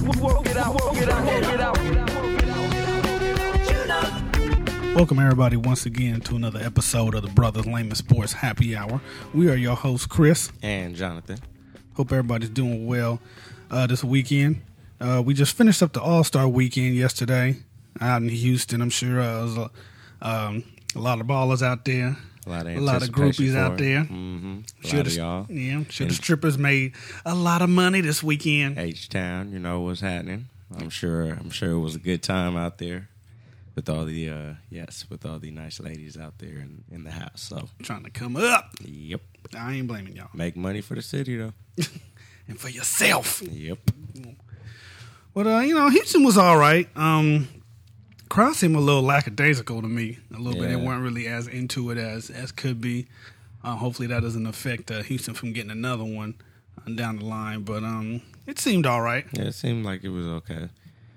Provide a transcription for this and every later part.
Welcome everybody once again to another episode of the Brothers Layman Sports Happy Hour. We are your hosts, Chris and Jonathan. Hope everybody's doing well this weekend. We just finished up the All-Star weekend yesterday out in Houston. I'm sure it was a lot of ballers out there. A lot of groupies out there. Mm-hmm. A lot of y'all. Yeah, sure the strippers made a lot of money this weekend. H-Town, you know what's happening. I'm sure it was a good time out there with all the nice ladies out there in the house. So trying to come up. Yep. I ain't blaming y'all. Make money for the city though. And for yourself. Yep. But Houston was all right. Crowd seemed a little lackadaisical to me a little bit. They weren't really as into it as could be. Hopefully that doesn't affect Houston from getting another one down the line. But it seemed all right. Yeah, it seemed like it was okay.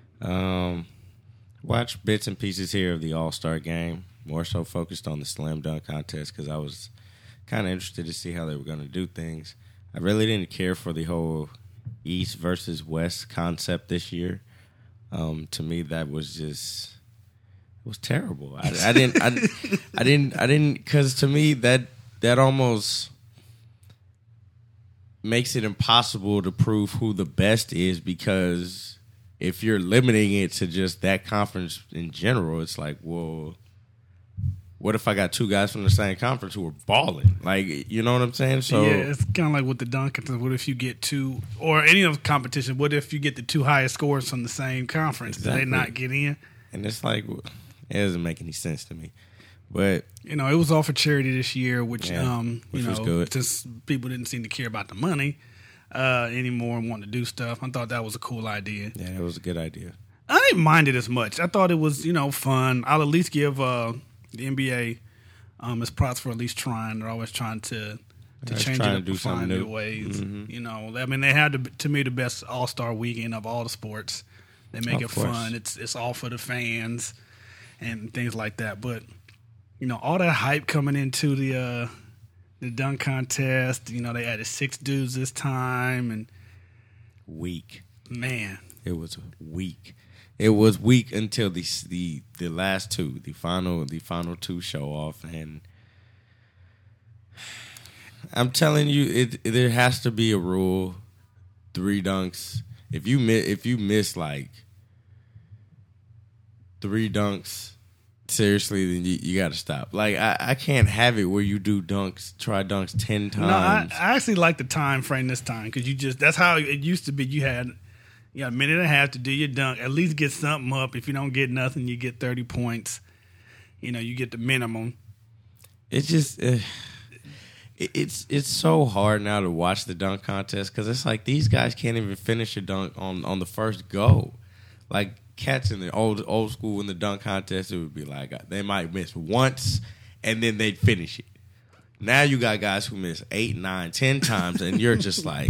Watched bits and pieces here of the All-Star game. More so focused on the slam dunk contest because I was kind of interested to see how they were going to do things. I really didn't care for the whole East versus West concept this year. To me, that was just... It was terrible. I didn't, because to me that almost makes it impossible to prove who the best is, because if you're limiting it to just that conference in general, it's like, well, what if I got two guys from the same conference who are balling? Like, you know what I'm saying? So yeah, it's kind of like with the dunk. What if you get two, or any of the competition? What if you get the two highest scores from the same conference? Exactly. Do they not get in? And it's like, it doesn't make any sense to me. But it was all for charity this year, which was good. Just people didn't seem to care about the money anymore and want to do stuff. I thought that was a cool idea. Yeah, it was a good idea. I didn't mind it as much. I thought it was fun. I'll at least give the NBA its props for at least trying. They're always trying to change it up and find new ways. Mm-hmm. They had to me the best All-Star weekend of all the sports. They make it fun. It's all for the fans and things like that. But all that hype coming into the dunk contest. They added 6 dudes this time, and weak. Man, it was weak. It was weak until the last two, the final two show off, and I'm telling you, there has to be a rule. 3 dunks. If you miss like 3 dunks, seriously, then you got to stop. Like, I can't have it where you try dunks 10 times. No, I actually like the time frame this time, because that's how it used to be. You had a minute and a half to do your dunk. At least get something up. If you don't get nothing, you get 30 points. You get the minimum. It's just it's so hard now to watch the dunk contest, because it's like these guys can't even finish a dunk on the first go. Like, cats in the old school in the dunk contest, it would be like they might miss once and then they'd finish it. Now you got guys who miss 8, 9, 10 times, and you're just like,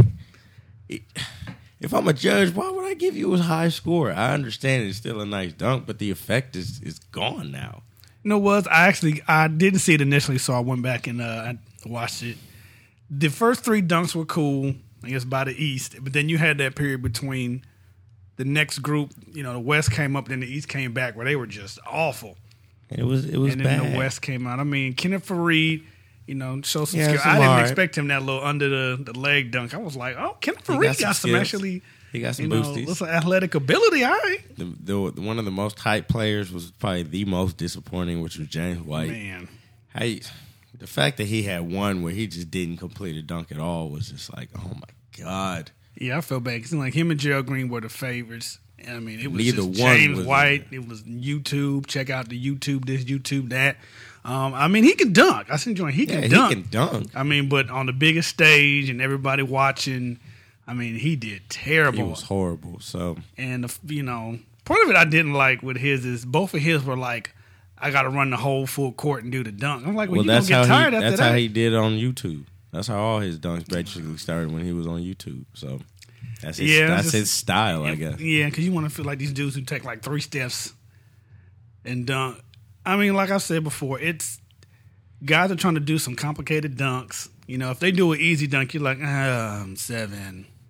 if I'm a judge, why would I give you a high score? I understand it's still a nice dunk, but the effect is gone now. I didn't see it initially, so I went back and I watched it. The first 3 dunks were cool, I guess, by the East, but then you had that period between the next group. The West came up, then the East came back, where they were just awful. It was and then bad. The West came out. I mean, Kenneth Faried, showed some skill. I didn't expect him that little under the leg dunk. I was like, oh, Kenneth Faried got some actually. He got some boosties. Some athletic ability, all right. One of the most hyped players was probably the most disappointing, which was James White. Man. The fact that he had one where he just didn't complete a dunk at all was just like, oh my God. Yeah, I felt bad. It seemed like him and Gerald Green were the favorites. I mean, it was Neither just one James was White. It was YouTube. Check out the YouTube this, YouTube that. I mean, he can dunk. I seen He can dunk. He can dunk. I mean, but on the biggest stage and everybody watching, I mean, he did terrible. He was horrible. So, and part of it I didn't like with his is both of his were like, I got to run the whole full court and do the dunk. I'm like, well you gonna get tired after that. That's how he did on YouTube. That's how all his dunks basically started, when he was on YouTube. So that's his style, I guess. Yeah, because you want to feel like these dudes who take like 3 steps and dunk. I mean, like I said before, it's guys are trying to do some complicated dunks. If they do an easy dunk, you're like, 7.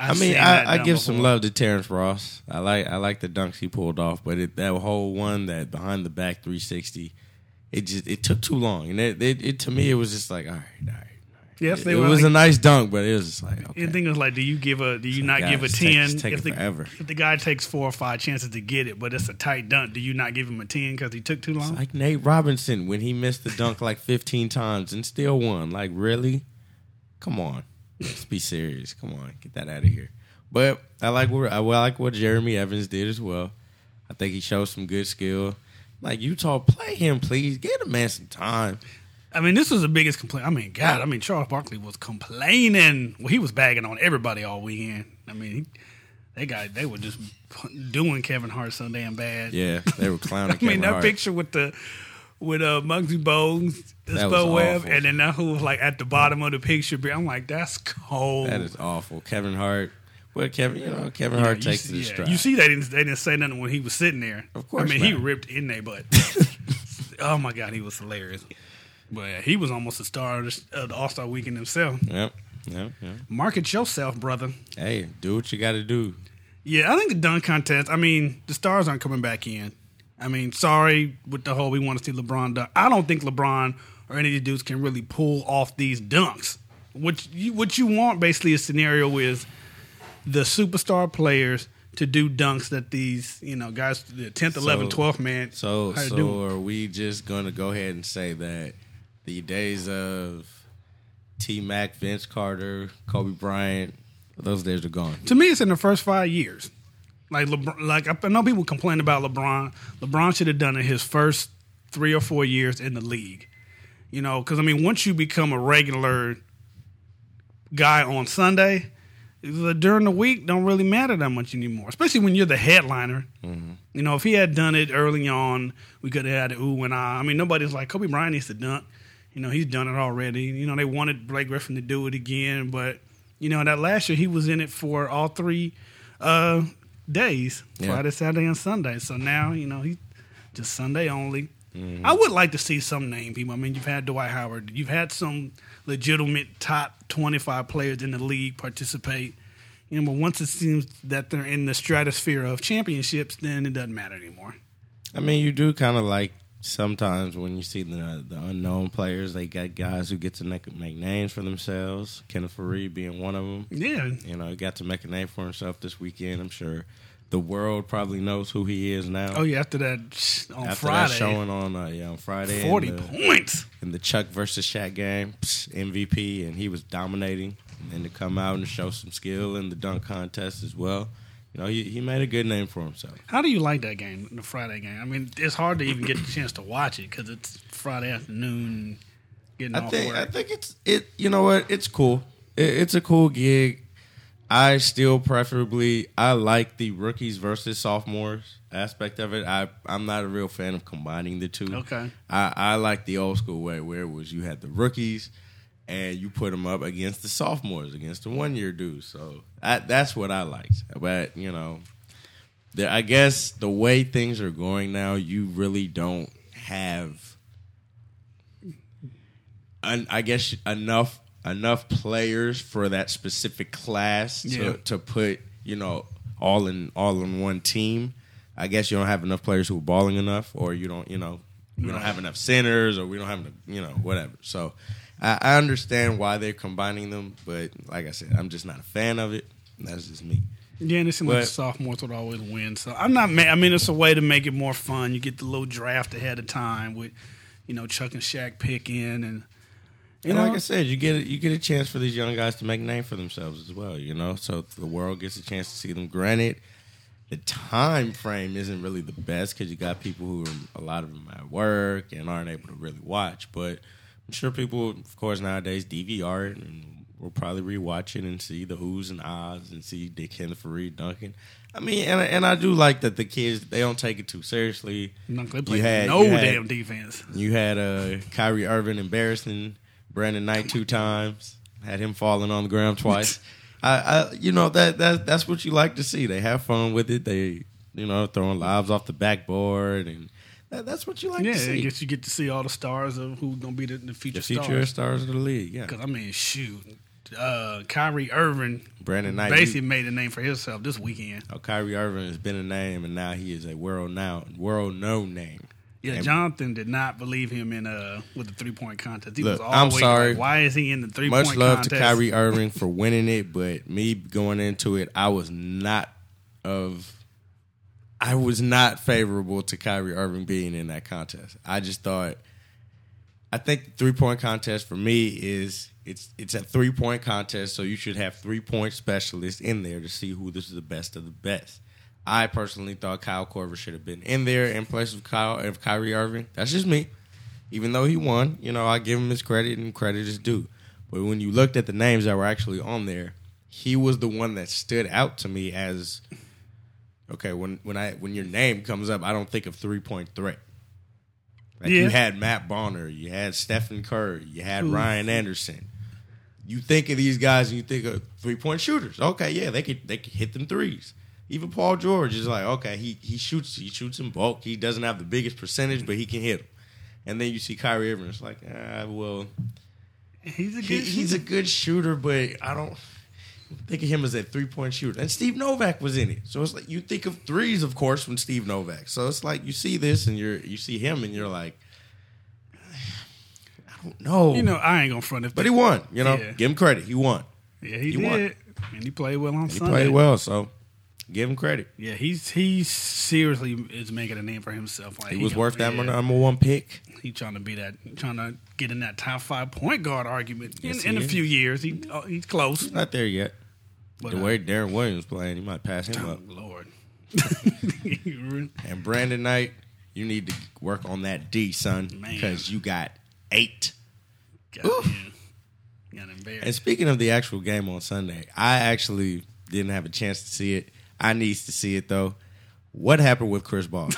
I give some love to Terrence Ross. I like the dunks he pulled off, but that whole one, that behind the back 360, it took too long, and it to me it was just like all right. Yes, it was a nice dunk, but it was just like okay. The thing is like, do you not give a 10 if the guy takes 4 or 5 chances to get it, but it's a tight dunk? Do you not give him a 10 because he took too long? It's like Nate Robinson when he missed the dunk like 15 times and still won. Like really? Come on, let's be serious. Come on, get that out of here. But I like what Jeremy Evans did as well. I think he showed some good skill. Like Utah, play him, please. Get a man some time. I mean, this was the biggest complaint. I mean, Charles Barkley was complaining. Well, he was bagging on everybody all weekend. I mean, they were just doing Kevin Hart so damn bad. Yeah, they were clowning Kevin Hart. That picture with Muggsy Bogues, Spo Webb, and then that who was like at the bottom of the picture. I'm like, that's cold. That is awful. Kevin Hart. Well, Kevin Hart takes it in stride. You see, they didn't say nothing when he was sitting there. Of course, I mean, he ripped in their butt. Oh my God, he was hilarious. But yeah, he was almost a star of the All-Star Weekend himself. Yep. Market yourself, brother. Hey, do what you got to do. Yeah, I think the dunk contest, I mean, the stars aren't coming back in. I mean, sorry with the whole we want to see LeBron dunk. I don't think LeBron or any of these dudes can really pull off these dunks. What you want basically a scenario is the superstar players to do dunks that these, guys, the 10th, 11th, 12th man. So are we just going to go ahead and say that the days of T-Mac, Vince Carter, Kobe Bryant, those days are gone? To me, it's in the first 5 years. Like I know people complain about LeBron. LeBron should have done it his first 3 or 4 years in the league. Because, I mean, once you become a regular guy on Sunday, during the week don't really matter that much anymore, especially when you're the headliner. Mm-hmm. If he had done it early on, we could have had the ooh and ah. I mean, nobody's like, Kobe Bryant needs to dunk. He's done it already. They wanted Blake Griffin to do it again, but, that last year he was in it for all 3 days, Friday, Saturday, and Sunday. So now, he's just Sunday only. Mm-hmm. I would like to see some name people. I mean, you've had Dwight Howard. You've had some legitimate top 25 players in the league participate. But once it seems that they're in the stratosphere of championships, then it doesn't matter anymore. I mean, you do kind of like sometimes when you see the unknown players, they got guys who get to make names for themselves. Kenneth Faried being one of them. Yeah. He got to make a name for himself this weekend. I'm sure the world probably knows who he is now. Oh, yeah, after that Friday. That showing on Friday. 40 points. In the Chuck versus Shaq game, MVP, and he was dominating. And then to come out and show some skill in the dunk contest as well. He made a good name for himself. How do you like that game, the Friday game? I mean, it's hard to even get the chance to watch it because it's Friday afternoon, getting off work. I think you know what? It's cool. It's a cool gig. I still I like the rookies versus sophomores aspect of it. I'm not a real fan of combining the two. Okay. I like the old school way where it was you had the rookies and you put them up against the sophomores, against the 1-year dudes. So that's what I liked. But, I guess the way things are going now, you really don't have, I guess, enough players for that specific class to put, all in one team. I guess you don't have enough players who are balling enough, or you don't, we don't have enough centers, or we don't have, whatever. So I understand why they're combining them, but like I said, I'm just not a fan of it. That's just me. Yeah, and it seems like the sophomores would always win. So I'm not mad. I mean, it's a way to make it more fun. You get the little draft ahead of time with, Chuck and Shaq picking, and like I said, you get a chance for these young guys to make a name for themselves as well. So the world gets a chance to see them. Granted, the time frame isn't really the best because you got people who are a lot of them at work and aren't able to really watch, but I'm sure people, of course, nowadays DVR it, and we'll probably rewatch it and see the who's and ahs and see Dick Kenneth Faried dunking. I mean, and I do like that the kids, they don't take it too seriously. No, they play damn defense. You had Kyrie Irving embarrassing Brandon Knight 2 times, had him falling on the ground twice. That's what you like to see. They have fun with it. They, throwing lobs off the backboard, and that's what you like to see. I guess you get to see all the stars of who's going to be the future stars. The future stars of the league, yeah. Because, I mean, shoot, Kyrie Irving Brandon Knight basically made a name for himself this weekend. Kyrie Irving has been a name, and now he is a world known name. Yeah, and Jonathan did not believe him in with the 3-point contest. He look, was I'm always sorry. like, why is he in the 3-point Much contest? love to Kyrie Irving for winning it, but me going into it, I was not favorable to Kyrie Irving being in that contest. I think the 3-point contest for me is it's a 3-point contest, so you should have 3-point specialists in there to see who this is the best of the best. I personally thought Kyle Korver should have been in there in place of Kyrie Irving. That's just me. Even though he won, I give him his credit and credit is due. But when you looked at the names that were actually on there, he was the one that stood out to me as okay. When your name comes up, I don't think of 3-point threat. You had Matt Bonner, you had Stephen Curry, you had Ryan Anderson. You think of these guys and you think of 3-point shooters. Okay, yeah, they could hit them threes. Even Paul George is like, okay, he shoots in bulk. He doesn't have the biggest percentage, but he can hit them. And then you see Kyrie Irving. It's like, well, he's a good shooter, but I don't think of him as a 3-point shooter. And Steve Novak was in it, so it's like you think of threes, of course, from Steve Novak. So it's like you see this and you see him and you're like, I don't know. I ain't gonna front it, but he won. Give him credit. He won. Yeah, he did, won. And he played well on Sunday. He played well, so. Give him credit. Yeah, he seriously is making a name for himself. Like, he was worth that number 1 pick. He's trying to get in that top 5 point guard argument in a few years. He's close. He's not there yet. But the way Darren Williams playing, he might pass him up. Lord. And Brandon Knight, you need to work on that D, son, because you got 8. Got embarrassed. And speaking of the actual game on Sunday, I actually didn't have a chance to see it. I need to see it, though. What happened with Chris Paul?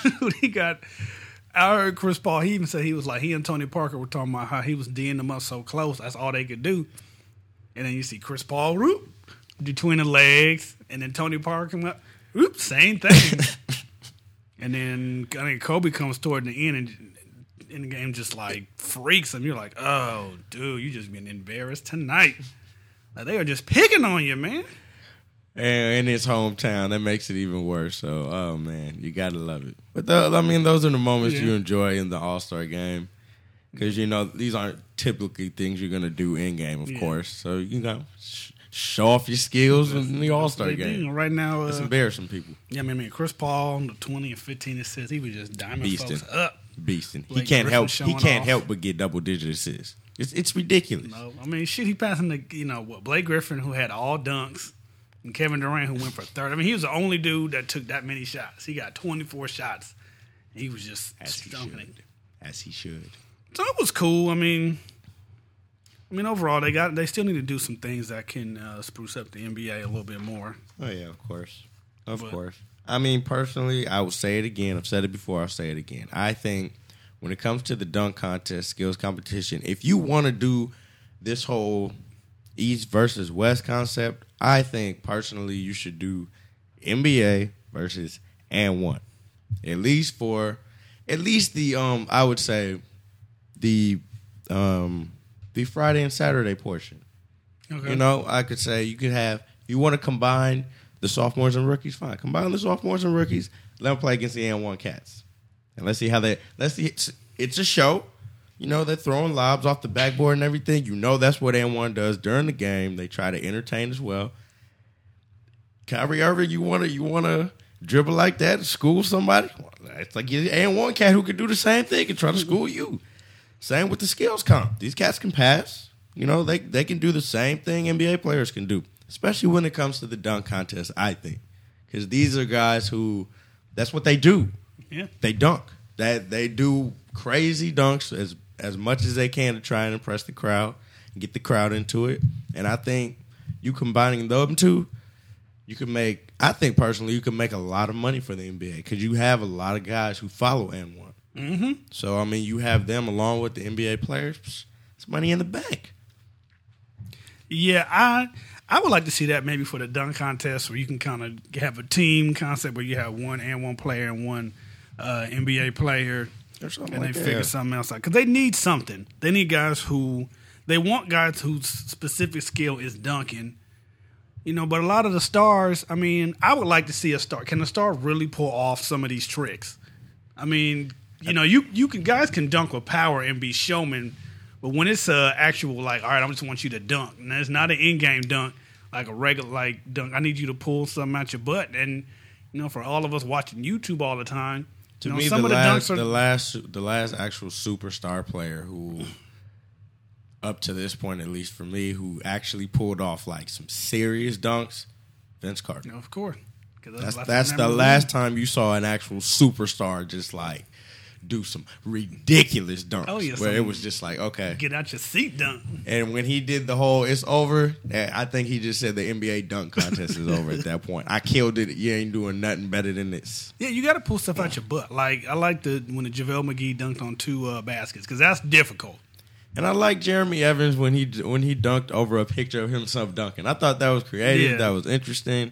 I heard Chris Paul, he even said he was like, he and Tony Parker were talking about how he was D'ing them up so close. That's all they could do. And then you see Chris Paul, between the legs. And then Tony Parker come up, same thing. And then I think Kobe comes toward the end and in the game just like freaks him. You're like, oh, dude, you just been embarrassed tonight. Like, they are just picking on you, man. And in his hometown, that makes it even worse. So, oh, man, you got to love it. But, those are the moments you enjoy in the All-Star game. Because, these aren't typically things you're going to do in-game, of course. So, show off your skills in the All-Star game. Right now. It's embarrassing people. Yeah, I mean, Chris Paul, the 20 and 15 assists, he was just diamond folks up. Beasting. He can't help but get double-digit assists. It's ridiculous. No, I mean, he's passing to, Blake Griffin, who had all dunks. And Kevin Durant, who went for 30. I mean, he was the only dude that took that many shots. He got 24 shots. He was just stunking it. As he should. So it was cool. I mean, overall, they still need to do some things that can spruce up the NBA a little bit more. Oh, yeah, of course. Of course. I mean, personally, I will say it again. I've said it before. I'll say it again. I think when it comes to the dunk contest, skills competition, if you want to do this whole East versus West concept, I think personally you should do NBA versus and one. At least the I would say the Friday and Saturday portion. Okay. I could say you want to combine the sophomores and rookies, fine. Combine the sophomores and rookies, let them play against the and one cats. And let's see it's a show. They're throwing lobs off the backboard and everything. That's what N1 does during the game. They try to entertain as well. Kyrie Irving, you want to dribble like that and school somebody? It's like you're N1 cat who can do the same thing and try to school you. Same with the skills comp. These cats can pass. They can do the same thing NBA players can do, especially when it comes to the dunk contest, I think. Because these are guys who, that's what they do. Yeah. They dunk. They do crazy dunks as much as they can to try and impress the crowd and get the crowd into it. And I think you combining them two, I think personally, you can make a lot of money for the NBA because you have a lot of guys who follow N1. Mm-hmm. So, you have them along with the NBA players. It's money in the bank. Yeah, I would like to see that maybe for the dunk contest where you can kind of have a team concept where you have one N1 player and one NBA player. And they figure something else out. Because they need something. They need guys who they want guys whose specific skill is dunking. But a lot of the stars, I mean, I would like to see a star. Can a star really pull off some of these tricks? I mean, guys can dunk with power and be showmen, but when it's actual, like, all right, I just want you to dunk, and it's not an in-game dunk, like a regular dunk. I need you to pull something out your butt, and for all of us watching YouTube all the time, to me, some of the dunks are the last actual superstar player who, up to this point, at least for me, who actually pulled off like some serious dunks, Vince Carter. Of course. That's the last time you saw an actual superstar just like do some ridiculous dunks. Oh, yeah, where it was just like, okay, get out your seat dunk. And when he did the whole "it's over," I think he just said the NBA dunk contest is over at that point. I killed it. You ain't doing nothing better than this. Yeah, you got to pull stuff out your butt. Like I like when the JaVale McGee dunked on 2 baskets because that's difficult. And I like Jeremy Evans when he dunked over a picture of himself dunking. I thought that was creative. Yeah. That was interesting.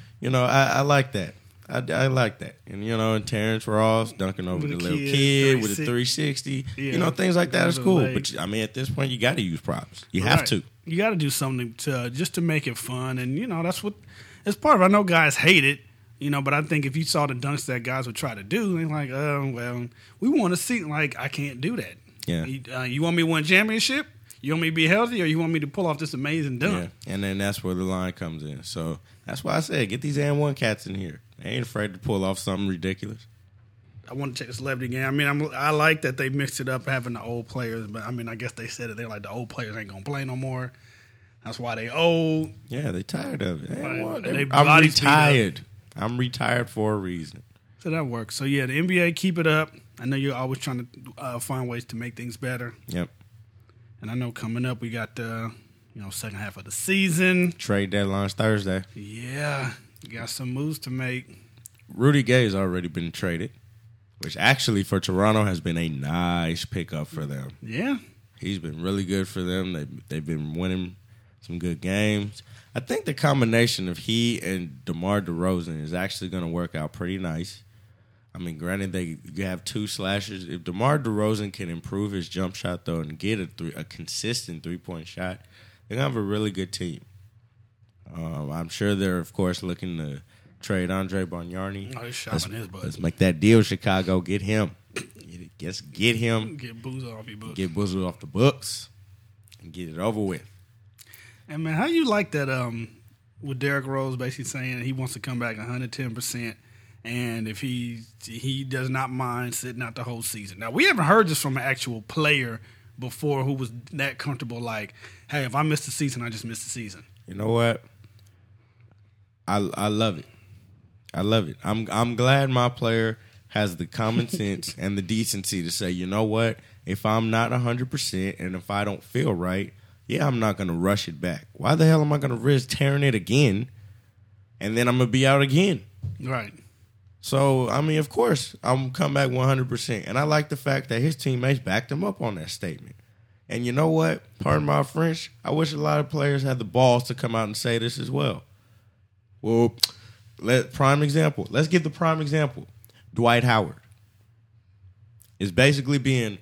I like that. I like that. And Terrence Ross dunking over the little kid with a 360. Yeah. Things like that is cool. But I mean, at this point, you got to use props. You have to. You got to do something just to make it fun. And that's what it's part of. I know guys hate it. But I think if you saw the dunks that guys would try to do, they're like, well, we want to see. Like, I can't do that. Yeah. You want me to win a championship? You want me to be healthy, or you want me to pull off this amazing dunk? Yeah. And then that's where the line comes in. So that's why I said get these and 1 cats in here. They ain't afraid to pull off something ridiculous. I want to check the celebrity game. I mean, I like that they mixed it up having the old players, but I mean, I guess they said it. They're like the old players ain't gonna play no more. That's why they old. Yeah, they tired of it. I'm retired. I'm retired for a reason. So that works. So yeah, the NBA, keep it up. I know you're always trying to find ways to make things better. Yep. And I know coming up we got second half of the season. Trade deadline's Thursday. Yeah, got some moves to make. Rudy Gay's already been traded, which actually for Toronto has been a nice pickup for them. Yeah, he's been really good for them. They've been winning some good games. I think the combination of he and DeMar DeRozan is actually going to work out pretty nice. I mean, granted, you have 2 slashers. If DeMar DeRozan can improve his jump shot, though, and get a consistent 3-point shot, they're going to have a really good team. I'm sure they're, of course, looking to trade Andre Bargnani. Oh, he's shopping his butt. Let's make that deal, Chicago. Get him. Get him. Get Boozer off your books. Get Boozer off the books and get it over with. And, man, how you like that with Derrick Rose basically saying he wants to come back 110%. And if he does not mind sitting out the whole season. Now, we haven't heard this from an actual player before who was that comfortable like, hey, if I miss the season, I just miss the season. You know what? I love it. I love it. I'm glad my player has the common sense and the decency to say, you know what? If I'm not 100% and if I don't feel right, yeah, I'm not going to rush it back. Why the hell am I going to risk tearing it again and then I'm going to be out again? Right. So, I mean, of course, I'm come back 100%. And I like the fact that his teammates backed him up on that statement. And you know what? Pardon my French, I wish a lot of players had the balls to come out and say this as well. Well, prime example. Let's give the prime example. Dwight Howard is basically being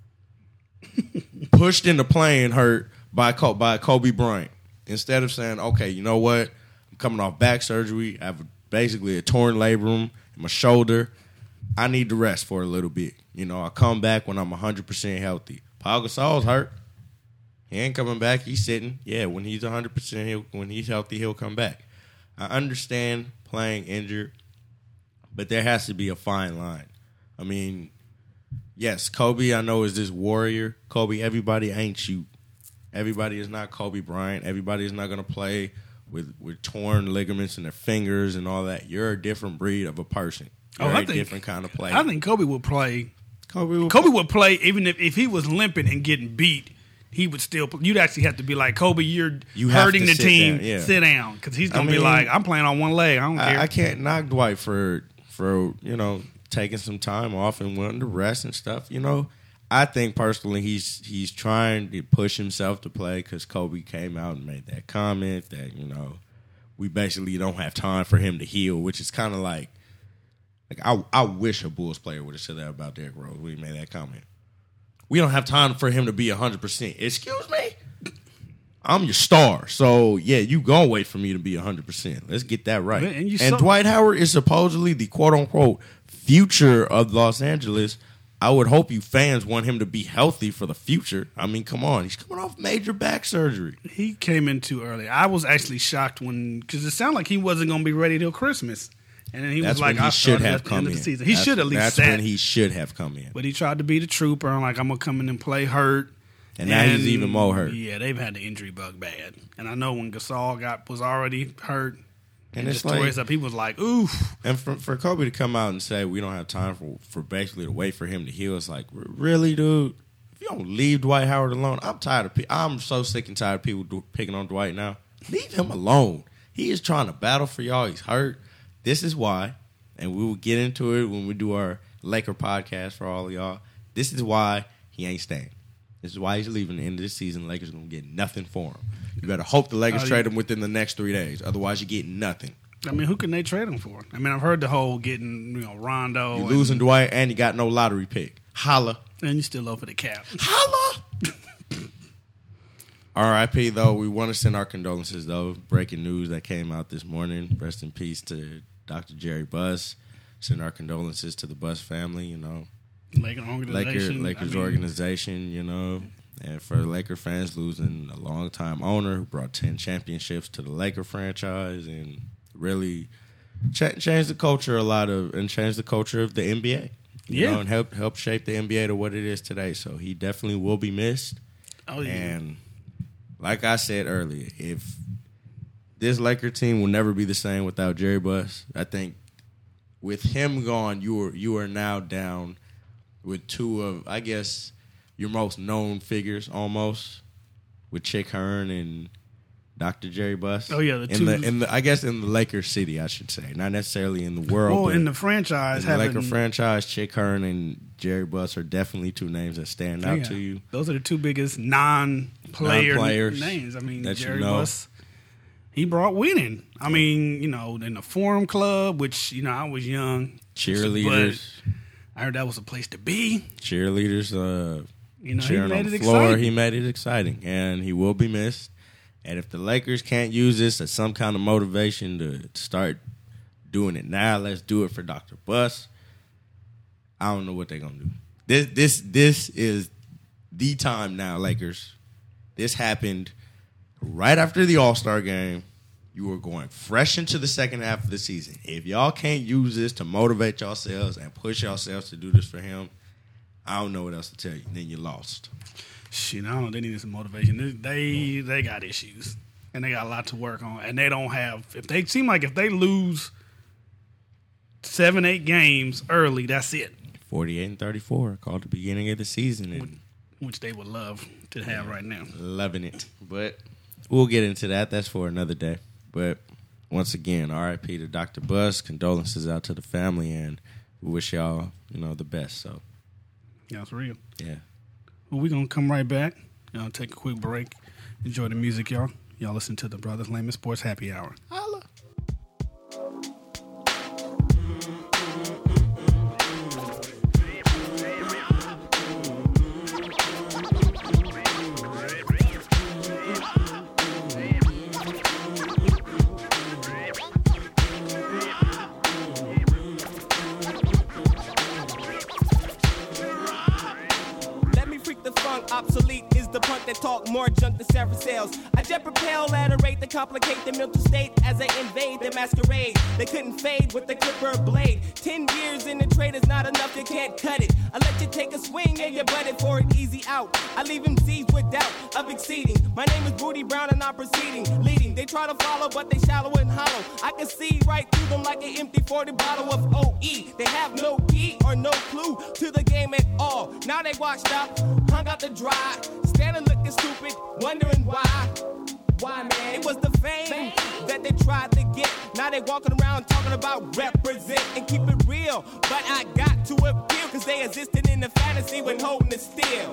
pushed into playing hurt by Kobe Bryant. Instead of saying, okay, you know what? I'm coming off back surgery. I have basically a torn labrum in my shoulder. I need to rest for a little bit. I'll come back when I'm 100% healthy. Pau Gasol's hurt. He ain't coming back. He's sitting. Yeah, when he's 100%, when he's healthy, he'll come back. I understand playing injured, but there has to be a fine line. I mean, yes, Kobe, I know, is this warrior. Kobe, everybody ain't you. Everybody is not Kobe Bryant. Everybody is not going to play with torn ligaments in their fingers and all that. You're a different breed of a person. You're a different kind of player. I think Kobe would play. Kobe would play even if he was limping and getting beat. He would still. You'd actually have to be like, Kobe, you're hurting the team. Down, yeah. Sit down, because he's gonna be like, I'm playing on one leg. I don't care. I can't knock Dwight for taking some time off and wanting to rest and stuff. I think personally he's trying to push himself to play because Kobe came out and made that comment that we basically don't have time for him to heal, which is kind of like I wish a Bulls player would have said that about Derrick Rose when he made that comment. We don't have time for him to be 100%. Excuse me? I'm your star. So, yeah, you gonna wait for me to be 100%. Let's get that right. And Dwight Howard is supposedly the quote-unquote future of Los Angeles. I would hope you fans want him to be healthy for the future. I mean, come on. He's coming off major back surgery. He came in too early. I was actually shocked because it sounded like he wasn't going to be ready till Christmas. And then he was like, I should have come in. He should at least That's when he should have come in. But he tried to be the trooper. I'm like, I'm going to come in and play hurt. And now he's even more hurt. Yeah, they've had the injury bug bad. And I know when Gasol was already hurt and it's just tore his up, he was like, oof. And for Kobe to come out and say we don't have time for basically to wait for him to heal, it's like, really, dude? If you don't leave Dwight Howard alone, I'm so sick and tired of people picking on Dwight now. Leave him alone. He is trying to battle for y'all. He's hurt. This is why, and we will get into it when we do our Laker podcast for all of y'all. This is why he ain't staying. This is why he's leaving the end of the season. Lakers going to get nothing for him. You better hope the Lakers trade him within the next 3 days. Otherwise, you get nothing. I mean, who can they trade him for? I mean, I've heard the whole getting, Rondo. You're losing Dwight, and you got no lottery pick. Holla. And you still over the cap. Holla. R.I.P. though. We want to send our condolences, though. Breaking news that came out this morning. Rest in peace to Dr. Jerry Buss. Send our condolences to the Buss family, Lakers organization, and for Laker fans losing a long-time owner who brought 10 championships to the Laker franchise and really changed the culture and changed the culture of the NBA. And help shape the NBA to what it is today. So he definitely will be missed. Oh yeah. And like I said earlier, if this Laker team will never be the same without Jerry Buss, I think with him gone, you are now down with two of, I guess, your most known figures almost, with Chick Hearn and Dr. Jerry Buss. Oh yeah, I guess in the Lakers city, I should say, not necessarily in the world. Well, in the franchise, in the Laker franchise, Chick Hearn and Jerry Buss are definitely two names that stand out to you. Those are the two biggest non-player names. I mean, Jerry Buss, he brought winning. I mean, in the Forum Club, which I was young. Cheerleaders. But I heard that was a place to be. Cheerleaders. Cheering on the floor. He made it exciting, and he will be missed. And if the Lakers can't use this as some kind of motivation to start doing it now, let's do it for Dr. Buss. I don't know what they're gonna do. This is the time now, Lakers. This happened right after the All-Star game. You were going fresh into the second half of the season. If y'all can't use this to motivate yourselves and push yourselves to do this for him, I don't know what else to tell you. Then you lost. Shit, I don't know. They need some motivation. They got issues, and they got a lot to work on. And they don't have. If they lose 7-8 games early, that's it. 48-34, called the beginning of the season, which they would love to have right now. Loving it, but we'll get into that. That's for another day. But once again, R.I.P. to Dr. Buss. Condolences out to the family, and we wish y'all, the best. So, that's real. Yeah. Well, we're going to come right back. Take a quick break. Enjoy the music, y'all. Y'all listen to the Brothers Layman Sports Happy Hour. Holla. Obsolete is the punk that talk more junk than several sales. I jet propel at a rate to complicate the mental state as I invade the masquerade. They couldn't fade with the clipper blade. 10 years in the trade is not enough, you can't cut it. I let you take a swing and you butted for an easy out. I leave them Z's with doubt of exceeding. My name is Booty Brown and I'm proceeding, leading. They try to follow, but they shallow and hollow. I can see right through them like an empty 40 bottle of OE. They have no key or no clue to the game at all. Now they washed up, hung out the dry, standing looking stupid, wondering why. Why, man? It was the fame that they tried to get. Now they walking around talking about represent and keep it real. But I got to appeal, cause they existed in the fantasy when holding it still.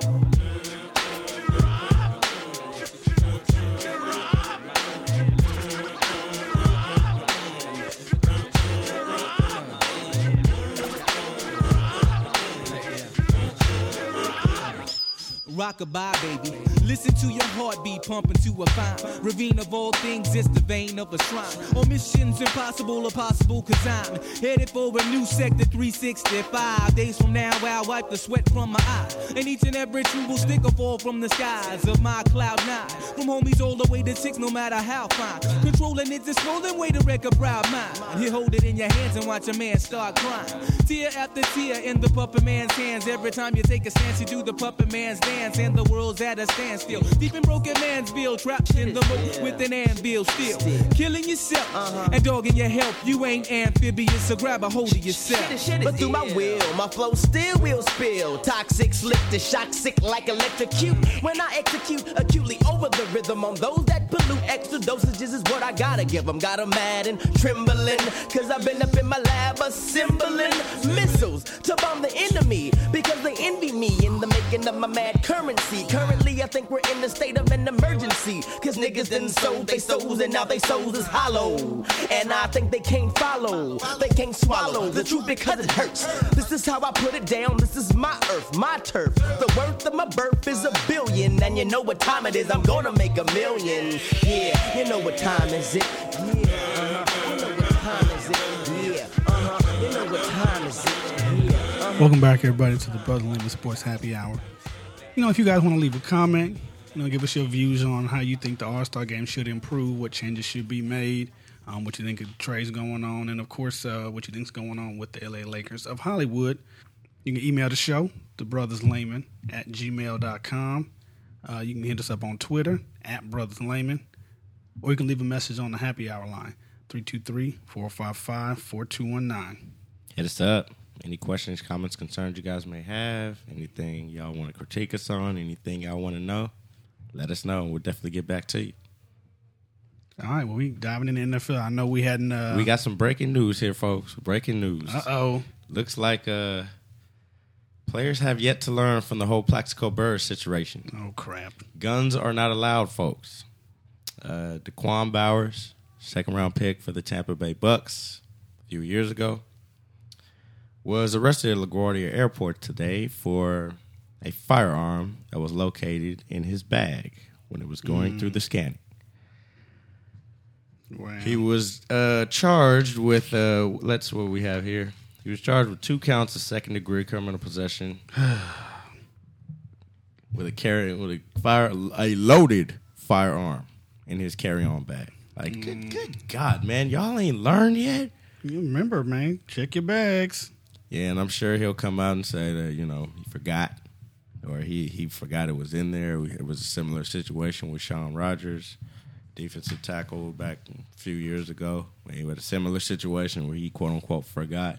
Rock rock-a-bye, baby. Listen to your heartbeat pumping to a fine ravine of all things, it's the vein of a shrine. On missions impossible or possible, cause I'm headed for a new sector 365. Days from now, I'll wipe the sweat from my eye. And each and every tree will stick or fall from the skies of my cloud nine. From homies all the way to six, no matter how fine. Controlling it's a swollen way to wreck a proud mind. You hold it in your hands and watch a man start crying. Tear after tear in the puppet man's hands. Every time you take a stance, you do the puppet man's dance. And the world's at a standstill. Deep in broken Mansville, trapped in the moat with an anvil still. Killing yourself and dogging your health. You ain't amphibious, so grab a hold of yourself. But through my will, my flow still will spill. Toxic, slick to shock, sick like electrocute. When I execute acutely over the rhythm on those that pollute. Extra dosages is what I gotta give them. Got 'em mad and trembling, cause I've been up in my lab assembling missiles to bomb the enemy, because they envy me in the making of my mad currency. Currently I think we're in a state of an emergency, cause niggas done sold they souls and now they souls is hollow. And I think they can't follow, they can't swallow the truth because it hurts. This is how I put it down, this is my earth, my turf. The worth of my birth is $1 billion, and you know what time it is, I'm gonna make $1 million. Yeah, you know what time is it? Yeah, you know what time is it? Yeah, you know what time is it? Yeah, Welcome back, everybody, to the Brother Lemon Sports Happy Hour. You know, if you guys want to leave a comment, give us your views on how you think the All-Star Game should improve, what changes should be made, what you think of the trades going on, and, of course, what you think is going on with the L.A. Lakers of Hollywood. You can email the show, thebrotherslayman@gmail.com. You can hit us up on Twitter, @brotherslayman, or you can leave a message on the Happy Hour line, 323-455-4219. Hit us up. Any questions, comments, concerns you guys may have, anything y'all want to critique us on, anything y'all want to know, let us know, and we'll definitely get back to you. All right, well, we diving in the NFL. I know we hadn't... we got some breaking news here, folks. Breaking news. Uh-oh. Looks like players have yet to learn from the whole Plaxico Burress situation. Oh, crap. Guns are not allowed, folks. Daquan Bowers, second-round pick for the Tampa Bay Bucks a few years ago, was arrested at LaGuardia Airport today for a firearm that was located in his bag when it was going through the scanning. Wow. He was charged with, let's see what we have here. He was charged with 2 counts of second-degree criminal possession with a loaded firearm in his carry-on bag. Like, good God, man, y'all ain't learned yet? You remember, man, check your bags. Yeah, and I'm sure he'll come out and say that, he forgot, or he forgot it was in there. It was a similar situation with Sean Rogers, defensive tackle back a few years ago, when he had a similar situation where he, quote-unquote, forgot.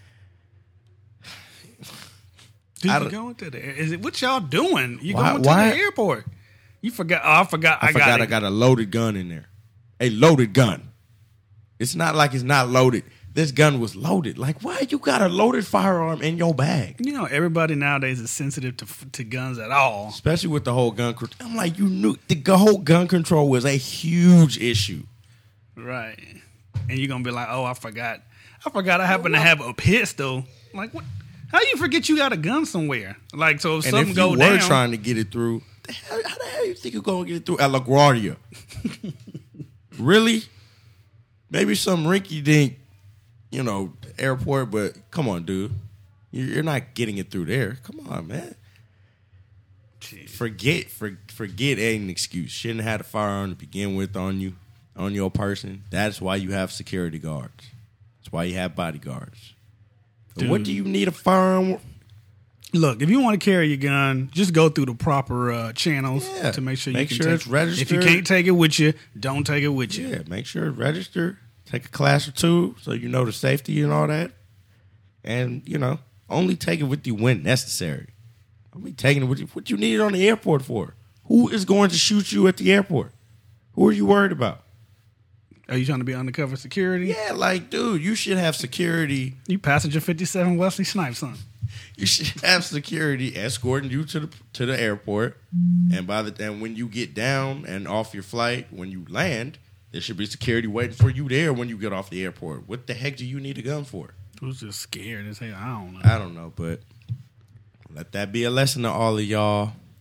Dude, you going to the what y'all doing? You going to the airport? You forgot. Oh, I forgot. I got a loaded gun in there. A loaded gun. It's not like it's not loaded. This gun was loaded. Like, why you got a loaded firearm in your bag? Everybody nowadays is sensitive to guns at all. Especially with the whole gun control. I'm like, you knew the whole gun control was a huge issue. Right. And you're going to be like, oh, I forgot. I happen to have a pistol. Like, what? How you forget you got a gun somewhere? Like, so if something go down. And if you were trying to get it through, how the hell you think you're going to get it through at LaGuardia? Really? Maybe some rinky-dink, airport, but come on, dude. You're not getting it through there. Come on, man. Jeez. Forget ain't an excuse. Shouldn't have had a firearm to begin with on you, on your person. That's why you have security guards. That's why you have bodyguards. What do you need a firearm? Look, if you want to carry your gun, just go through the proper channels to make sure it's registered. If you can't take it with you, don't take it with you. Yeah, make sure it's registered. Take a class or 2 so you know the safety and all that. And, only take it with you when necessary. Don't be taking it with you. What you need it on the airport for? Who is going to shoot you at the airport? Who are you worried about? Are you trying to be undercover security? Yeah, like, dude, you should have security. You passenger 57 Wesley Snipes, son. You should have security escorting you to the airport. And when you get down and off your flight, when you land, there should be security waiting for you there when you get off the airport. What the heck do you need a gun for? Who's just scared as hell? I don't know. I don't know, but let that be a lesson to all of y'all.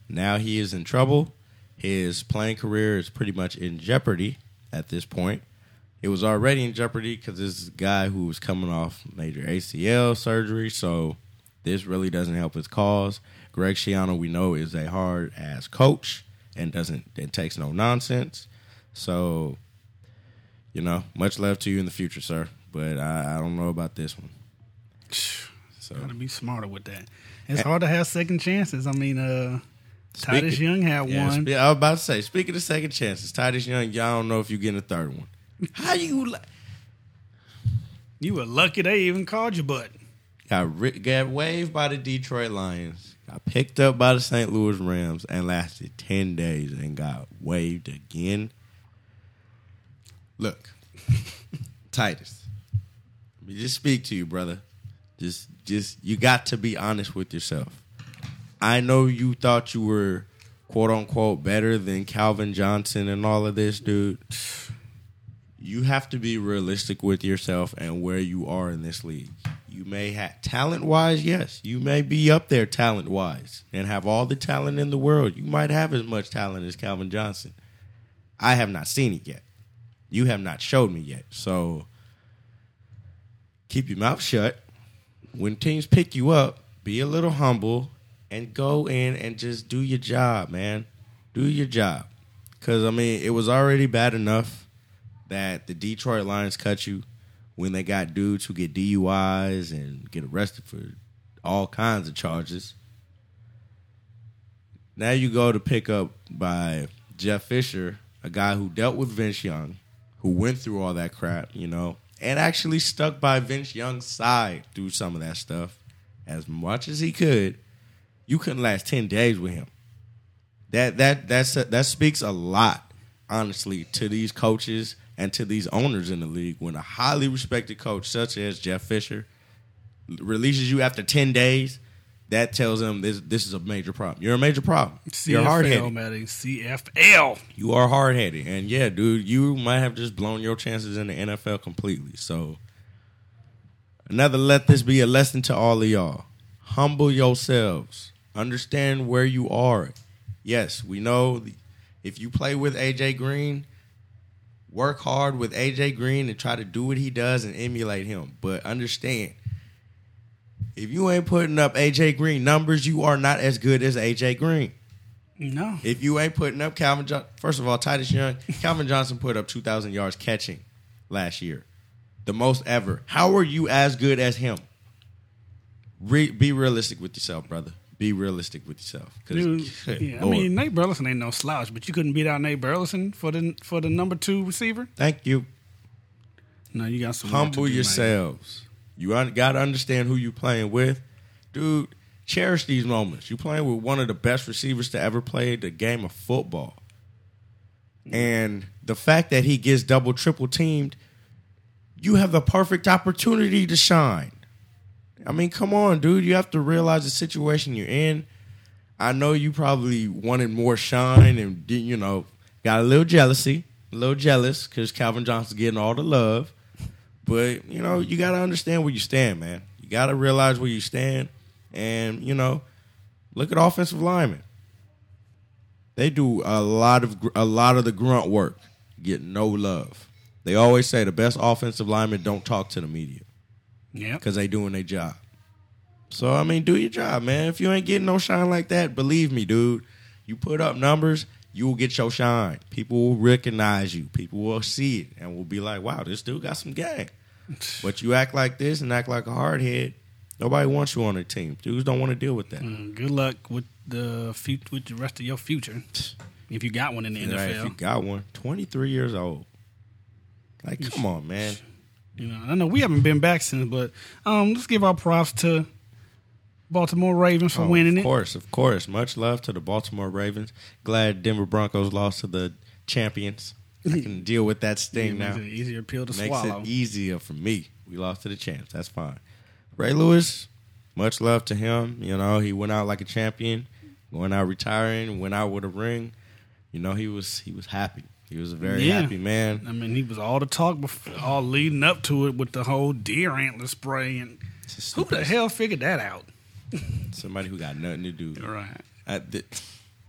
Now he is in trouble. His playing career is pretty much in jeopardy at this point. It was already in jeopardy because this is a guy who was coming off major ACL surgery, so this really doesn't help his cause. Greg Schiano, we know, is a hard-ass coach and takes no nonsense. So, much love to you in the future, sir. But I don't know about this one. So gotta be smarter with that. It's hard to have second chances. I mean, Titus Young had one. I was about to say, speaking of second chances, Titus Young, y'all don't know if you're getting a third one. How you? You were lucky they even called your butt. Got waived by the Detroit Lions, got picked up by the St. Louis Rams, and lasted 10 days and got waived again. Look, Titus, let me just speak to you, brother. Just you got to be honest with yourself. I know you thought you were quote unquote better than Calvin Johnson and all of this, dude. You have to be realistic with yourself and where you are in this league. You may have talent-wise, yes. You may be up there talent-wise and have all the talent in the world. You might have as much talent as Calvin Johnson. I have not seen it yet. You have not showed me yet. So keep your mouth shut. When teams pick you up, be a little humble and go in and just do your job, man. Do your job. Because, it was already bad enough that the Detroit Lions cut you when they got dudes who get DUIs and get arrested for all kinds of charges. Now you go to pick up by Jeff Fisher, a guy who dealt with Vince Young, who went through all that crap, and actually stuck by Vince Young's side through some of that stuff as much as he could. You couldn't last 10 days with him. That speaks a lot, honestly, to these coaches and to these owners in the league when a highly respected coach such as Jeff Fisher releases you after 10 days. That tells them this is a major problem. You're a major problem. You're hard-headed. CFL. You are hard-headed. And, yeah, dude, you might have just blown your chances in the NFL completely. So, let this be a lesson to all of y'all. Humble yourselves. Understand where you are. Yes, we know if you play with A.J. Green, work hard with A.J. Green and try to do what he does and emulate him. But understand, if you ain't putting up A.J. Green numbers, you are not as good as A.J. Green. No. If you ain't putting up Calvin Johnson, first of all, Titus Young, Calvin Johnson put up 2,000 yards catching last year. The most ever. How are you as good as him? Be realistic with yourself, brother. Be realistic with yourself. Dude, yeah, Nate Burleson ain't no slouch, but you couldn't beat out Nate Burleson for the number 2 receiver. Thank you. No, you got some. Humble yourselves. You got to understand who you playing with, dude. Cherish these moments. You playing with one of the best receivers to ever play the game of football, and the fact that he gets double, triple teamed, you have the perfect opportunity to shine. Come on, dude. You have to realize the situation you're in. I know you probably wanted more shine and, got a little jealous because Calvin Johnson's getting all the love. But, you got to understand where you stand, man. You got to realize where you stand and, look at offensive linemen. They do a lot of the grunt work, get no love. They always say the best offensive linemen don't talk to the media. Yeah, because they doing their job. So, do your job, man. If you ain't getting no shine like that, believe me, dude, you put up numbers, you will get your shine. People will recognize you. People will see it and will be like, wow, this dude got some game. But you act like this and act like a hardhead, nobody wants you on their team. Dudes don't want to deal with that. Good luck with the rest of your future, if you got one in the NFL. If you got one. 23 years old. Come on, man. I know we haven't been back since, but let's give our props to Baltimore Ravens for winning it. Of course. Much love to the Baltimore Ravens. Glad Denver Broncos lost to the champions. I can deal with that sting now. Makes it an easier pill to Makes swallow. it easier for me. We lost to the champs. That's fine. Ray Lewis, much love to him. He went out like a champion, going out retiring, went out with a ring. He was happy. He was a very happy man. He was all the talk all leading up to it with the whole deer antler spray. And who the hell figured that out? Somebody who got nothing to do. Right.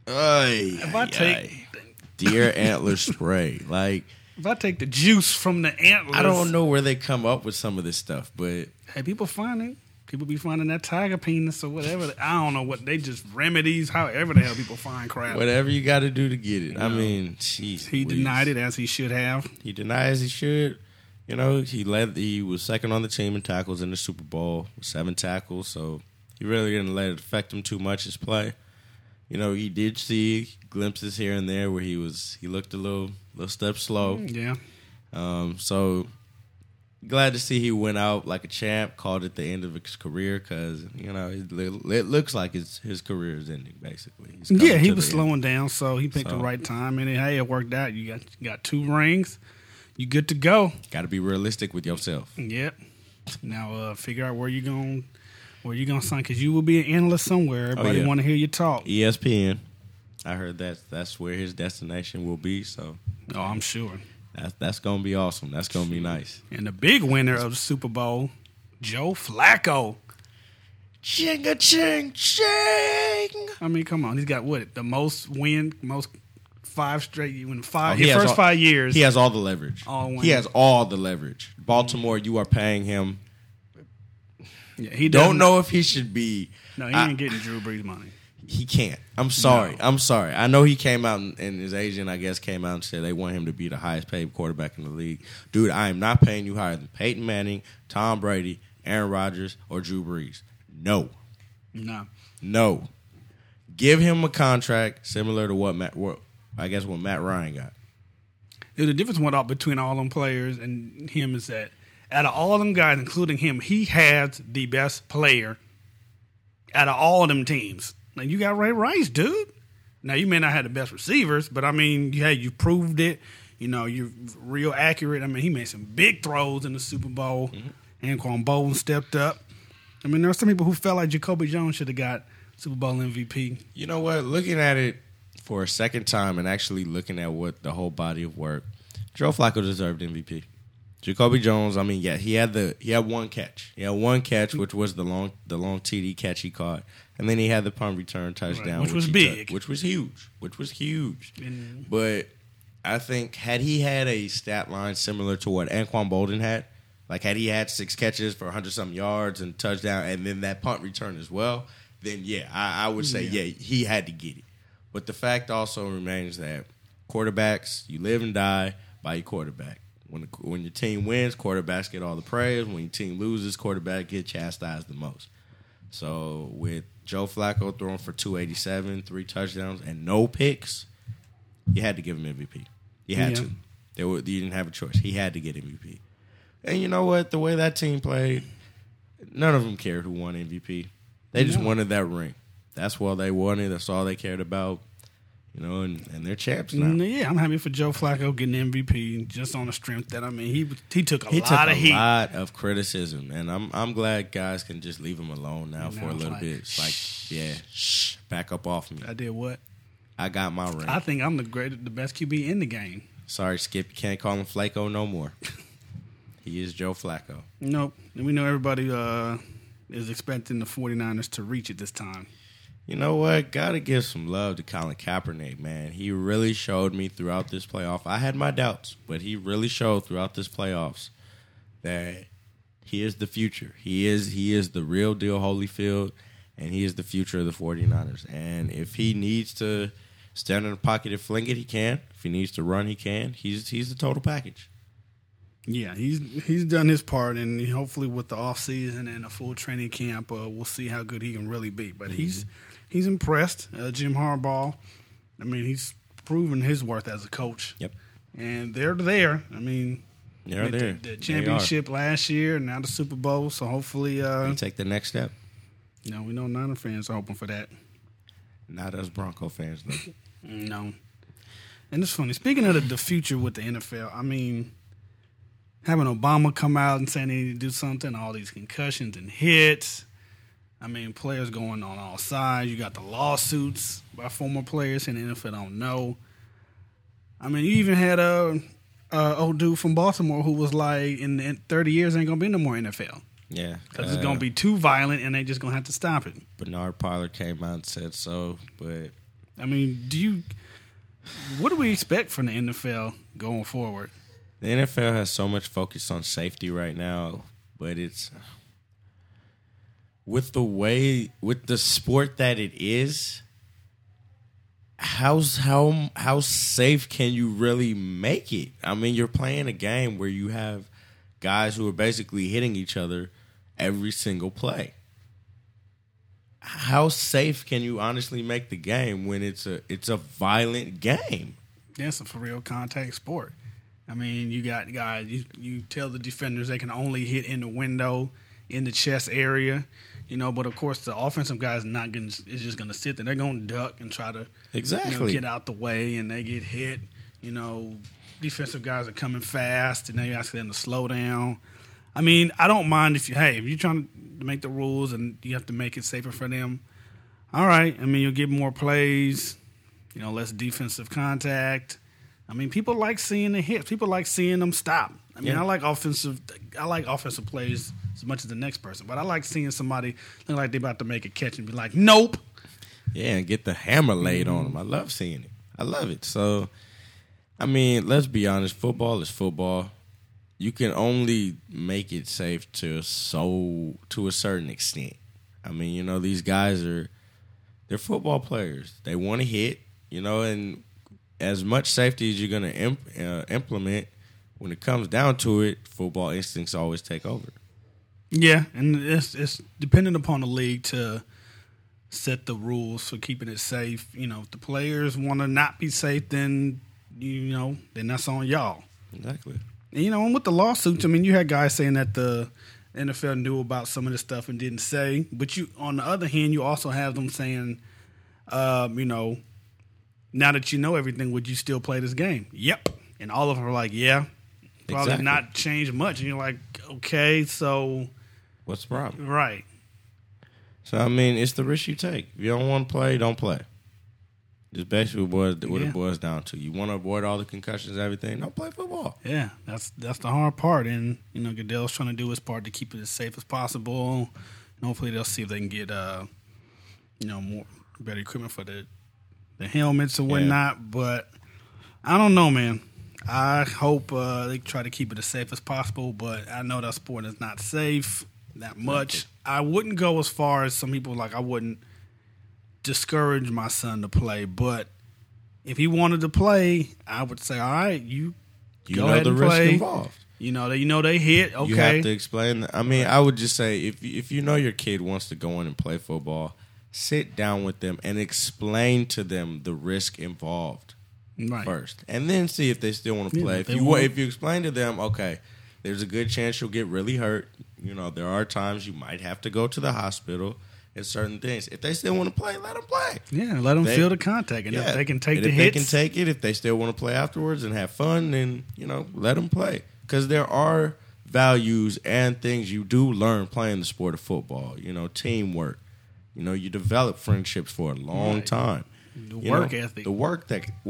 If I take deer antler spray, like if I take the juice from the antlers, I don't know where they come up with some of this stuff, but hey, people be finding that tiger penis or whatever. I don't know what they just remedies. However the hell people find crap. whatever you got to do to get it. I mean, jeez, He denied it as he should have. He denies he should. You know, he was second on the team in tackles in the Super Bowl, 7 tackles, so he really didn't let it affect him too much, his play. You know, he did see glimpses here and there where he looked a little step slow. Yeah. So glad to see he went out like a champ, called it the end of his career because, you know, it looks like his career is ending, basically. Yeah, he was slowing down, so he picked the right time. And hey, it worked out. You got 2 rings. You good to go. Got to be realistic with yourself. Yep. Now figure out where you gonna sign because you will be an analyst somewhere. Everybody want to hear you talk. ESPN. I heard that's where his destination will be. So. Oh, I'm sure. That's gonna be awesome. That's gonna be nice. And the big winner of the Super Bowl, Joe Flacco. Chinga ching ching. I mean, come on. He's got the most 5 straight in 5 he has 5 years. He has all the leverage. He has all the leverage. Baltimore, you are paying him. Yeah, he don't know if he should be. No, he ain't getting Drew Brees money. He can't. I'm sorry. No. I'm sorry. I know he came out and his agent, I guess, came out and said they want him to be the highest paid quarterback in the league. Dude, I am not paying you higher than Peyton Manning, Tom Brady, Aaron Rodgers, or Drew Brees. No. Give him a contract similar to what Matt Ryan got. The difference between all them players and him is that out of all of them guys, including him, he has the best player out of all of them teams. Now, you got Ray Rice, dude. Now, you may not have the best receivers, but, I mean, you proved it. You know, you're real accurate. I mean, he made some big throws in the Super Bowl. Anquan Bolden stepped up. I mean, there are some people who felt like Jacoby Jones should have got Super Bowl MVP. You know what? Looking at it for a second time and actually looking at what the whole body of work, Joe Flacco deserved MVP. Jacoby Jones, I mean, yeah, he had one catch. He had one catch, which was the long TD catch he caught. And then he had the punt return touchdown. Which was big. Which was huge. But I think had he had a stat line similar to what Anquan Bolden had, like had he had 6 catches for 100-something yards and touchdown and then that punt return as well, then yeah, I would say, yeah, he had to get it. But the fact also remains that quarterbacks, you live and die by your quarterback. When your team wins, quarterbacks get all the praise. When your team loses, quarterback get chastised the most. So with Joe Flacco throwing for 287, 3 touchdowns, and no picks, you had to give him MVP. You had to. You didn't have a choice. He had to get MVP. And you know what? The way that team played, none of them cared who won MVP. They just wanted that ring. That's what they wanted. That's all they cared about. You know, and they're champs now. Yeah, I'm happy for Joe Flacco getting MVP just on the strength that, I mean, he took a lot of heat. He took a lot of criticism, and I'm glad guys can just leave him alone now for a little bit. It's like, shh, back up off me. I did what? I got my ring. I think I'm the best QB in the game. Sorry, Skip, you can't call him Flacco no more. He is Joe Flacco. Nope. And we know everybody is expecting the 49ers to reach it this time. You know what? Got to give some love to Colin Kaepernick, man. He really showed me throughout this playoff. I had my doubts, but he really showed throughout this playoffs that he is the future. He is the real deal Holyfield, and he is the future of the 49ers. And if he needs to stand in the pocket and fling it, he can. If he needs to run, he can. He's the total package. Yeah, he's done his part, and hopefully with the offseason and a full training camp, we'll see how good he can really be. But he's impressed. Jim Harbaugh, I mean, he's proven his worth as a coach. Yep. And they're there. I mean, they're there. The championship last year, and now the Super Bowl. So hopefully, they take the next step. You know, we know Niner fans are hoping for that. Not us Bronco fans, though. No. And it's funny. Speaking of the future with the NFL, I mean, having Obama come out and saying they need to do something, all these concussions and hits. I mean, players going on all sides. You got the lawsuits by former players saying the NFL don't know. I mean, you even had a old dude from Baltimore who was like, in 30 years, ain't going to be no more NFL. Yeah. Because it's going to be too violent, and they just going to have to stop it. Bernard Pollard came out and said so, but I mean, what do we expect from the NFL going forward? The NFL has so much focus on safety right now, but it's with the sport that it is. How safe can you really make it? I mean, you're playing a game where you have guys who are basically hitting each other every single play. How safe can you honestly make the game when it's a violent game? Yeah, it's a for real contact sport. I mean, you got guys, you tell the defenders they can only hit in the window, in the chest area, but of course the offensive guys is just going to sit there. They're going to duck and try to get out the way, and they get hit. Defensive guys are coming fast, and they ask them to slow down. I mean, I don't mind if you're trying to make the rules and you have to make it safer for them. All right. I mean, you'll get more plays, less defensive contact. I mean, people like seeing the hits. People like seeing them stop. I mean, I like offensive plays as much as the next person, but I like seeing somebody look like they're about to make a catch and be like, nope. Yeah, and get the hammer laid on them. I love seeing it. I love it. So, I mean, let's be honest. Football is football. You can only make it safe to a certain extent. I mean, these guys they're football players. They want to hit, and as much safety as you're going to implement, when it comes down to it, football instincts always take over. Yeah, and it's dependent upon the league to set the rules for keeping it safe. If the players want to not be safe, then then that's on y'all. Exactly. And, and with the lawsuits, I mean, you had guys saying that the NFL knew about some of this stuff and didn't say. But on the other hand, you also have them saying, now that you know everything, would you still play this game? Yep. And all of them are like, yeah, probably not change much. And you're like, okay, so what's the problem? Right. So, I mean, it's the risk you take. If you don't want to play, don't play. Just basically what it boils down to. You want to avoid all the concussions and everything, don't play football. Yeah, that's the hard part. And, Goodell's trying to do his part to keep it as safe as possible. And hopefully they'll see if they can get, more better equipment for the helmets and whatnot. Yeah. But I don't know, man. I hope they try to keep it as safe as possible, but I know that sport is not safe that much. I wouldn't go as far as some people, like I wouldn't discourage my son to play, but if he wanted to play, I would say, all right, you go ahead and play. Risk involved. They hit, okay. You have to explain. I mean, I would just say if your kid wants to go in and play football, sit down with them and explain to them the risk involved first, and then see if they still want to play. If you explain to them, okay, there's a good chance you'll get really hurt. There are times you might have to go to the hospital and certain things. If they still want to play, let them play. Yeah, let them feel the contact, and if they can take the hits, if they can take it. If they still want to play afterwards and have fun, then let them play. Because there are values and things you do learn playing the sport of football. Teamwork. You develop friendships for a long time. The work ethic. The work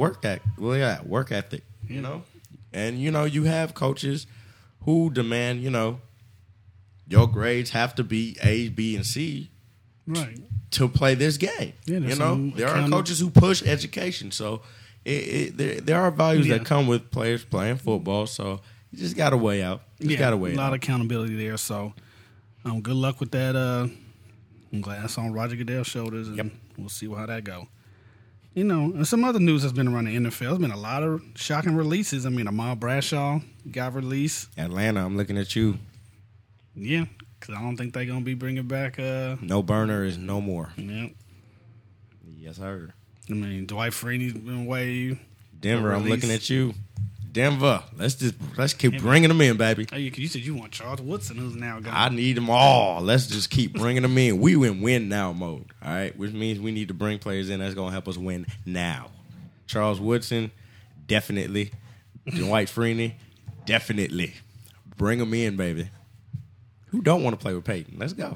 ethic. And you have coaches who demand your grades have to be A, B, and C. Right. To play this game. Yeah, there are coaches who push education. So there are values that come with players playing football. So you just got to weigh out. A lot of accountability there. So good luck with that. I'm glad that's on Roger Goodell's shoulders, and we'll see how that go. And some other news that's been around the NFL. There's been a lot of shocking releases. I mean, Ahmad Bradshaw got released. Atlanta, I'm looking at you. Yeah. Because I don't think they're going to be bringing back... No burner is no more. Yep. Yes, sir. I mean, Dwight Freeney's been away. Denver, I'm looking at you. Denver, let's keep bringing them in, baby. Oh, you said you want Charles Woodson, who's now gone. I need them all. Let's just keep bringing them in. We in win now mode, all right? Which means we need to bring players in that's going to help us win now. Charles Woodson, definitely. Dwight Freeney, definitely. Bring them in, baby. Who don't want to play with Peyton? Let's go.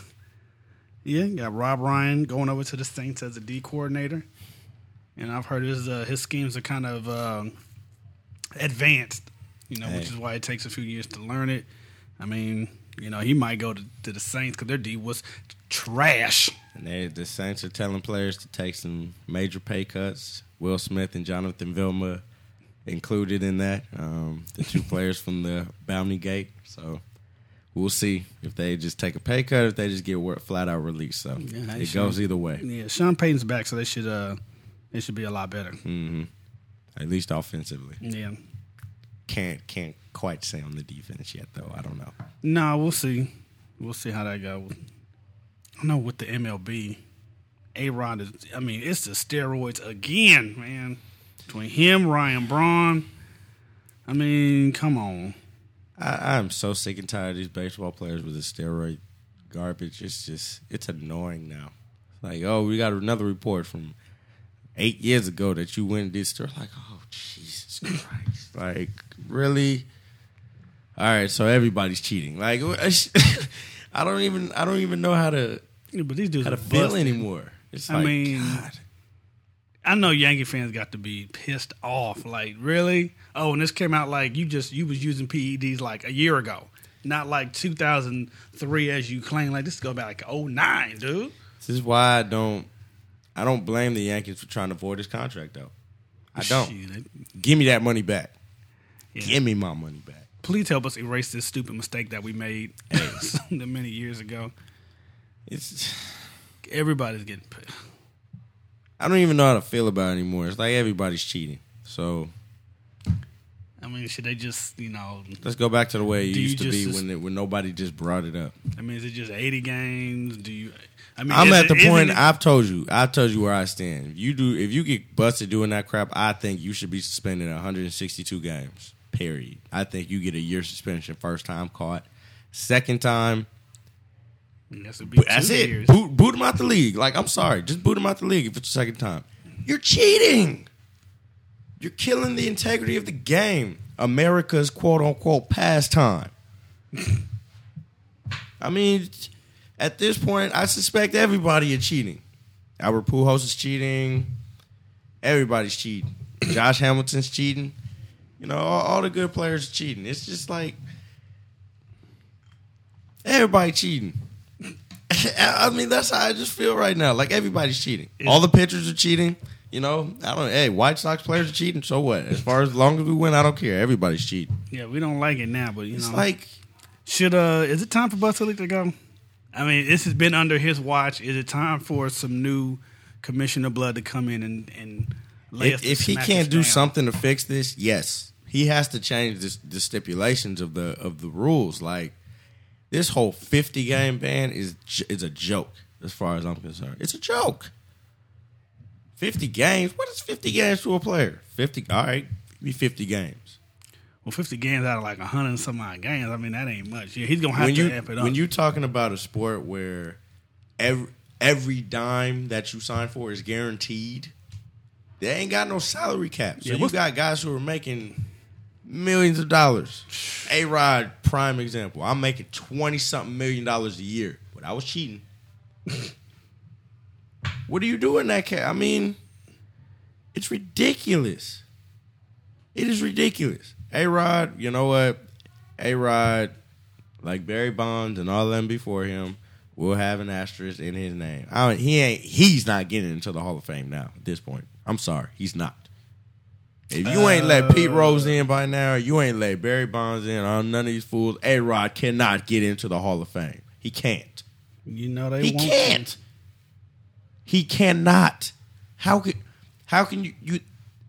Yeah, you got Rob Ryan going over to the Saints as a D coordinator. And I've heard his schemes are kind of advanced, which is why it takes a few years to learn it. I mean, He might go to the Saints because their D was trash. And the Saints are telling players to take some major pay cuts. Will Smith and Jonathan Vilma included in that. The two players from the Bounty Gate. So we'll see if they just take a pay cut or if they just get flat out released. So it goes either way. Yeah, Sean Payton's back, so they should be a lot better. Mm-hmm. At least offensively. Yeah. Can't quite say on the defense yet, though. I don't know. No, we'll see. We'll see how that goes. I know with the MLB, A-Rod is, it's the steroids again, man. Between him, Ryan Braun. Come on. I'm so sick and tired of these baseball players with the steroid garbage. It's annoying now. Like, we got another report from 8 years ago that you went and did steroids. Like, oh, Jesus Christ. Like, really? All right, so everybody's cheating. Like, I don't even know how to but these dudes feel anymore. It's like, God. I know Yankee fans got to be pissed off. Like, really? Oh, and this came out like you was using PEDs like a year ago, not like 2003 as you claim. Like, this go back like 2009, dude. This is why I don't blame the Yankees for trying to avoid this contract, though. I don't. Give me that money back. Yeah. Give me my money back. Please help us erase this stupid mistake that we made many years ago. Everybody's getting pissed. I don't even know how to feel about it anymore. It's like everybody's cheating. So, should they just, let's go back to the way it used to be when nobody just brought it up. Is it just 80 games? I'm at the point. I've told you where I stand. If you get busted doing that crap, I think you should be suspended 162 games. Period. I think you get a year suspension first time caught. Second time, that's it. Boot him out the league. Like, I'm sorry, just boot him out the league if it's the second time. You're cheating. You're killing the integrity of the game. America's quote unquote pastime. At this point, I suspect everybody is cheating. Albert Pujols is cheating. Everybody's cheating. Josh Hamilton's cheating. All the good players are cheating. It's just like everybody cheating. That's how I just feel right now. Like, everybody's cheating. All the pitchers are cheating. White Sox players are cheating. So what? As long as we win, I don't care. Everybody's cheating. Yeah, we don't like it now, but it's like, is it time for Bud Selig to go? This has been under his watch. Is it time for some new Commissioner Blood to come in and lay us? If he can't do something to fix this, yes, he has to change the stipulations of the rules. Like, this whole 50-game ban is a joke as far as I'm concerned. It's a joke. 50 games? What is 50 games to a player? 50. All right, give me 50 games. Well, 50 games out of like 100 and some odd games. that ain't much. Yeah, he's gonna have to amp it up. When you're talking about a sport where every dime that you sign for is guaranteed, they ain't got no salary cap. So you got guys who are making millions of dollars. A-Rod, prime example. I'm making $20-something million a year, but I was cheating. What do you do in that case? It's ridiculous. It is ridiculous. A-Rod, you know what? A-Rod, like Barry Bonds and all of them before him, will have an asterisk in his name. He's not getting into the Hall of Fame now at this point. I'm sorry, he's not. If you ain't let Pete Rose in by now, you ain't let Barry Bonds in, none of these fools, A-Rod cannot get into the Hall of Fame. He can't. He can't. He cannot. How can you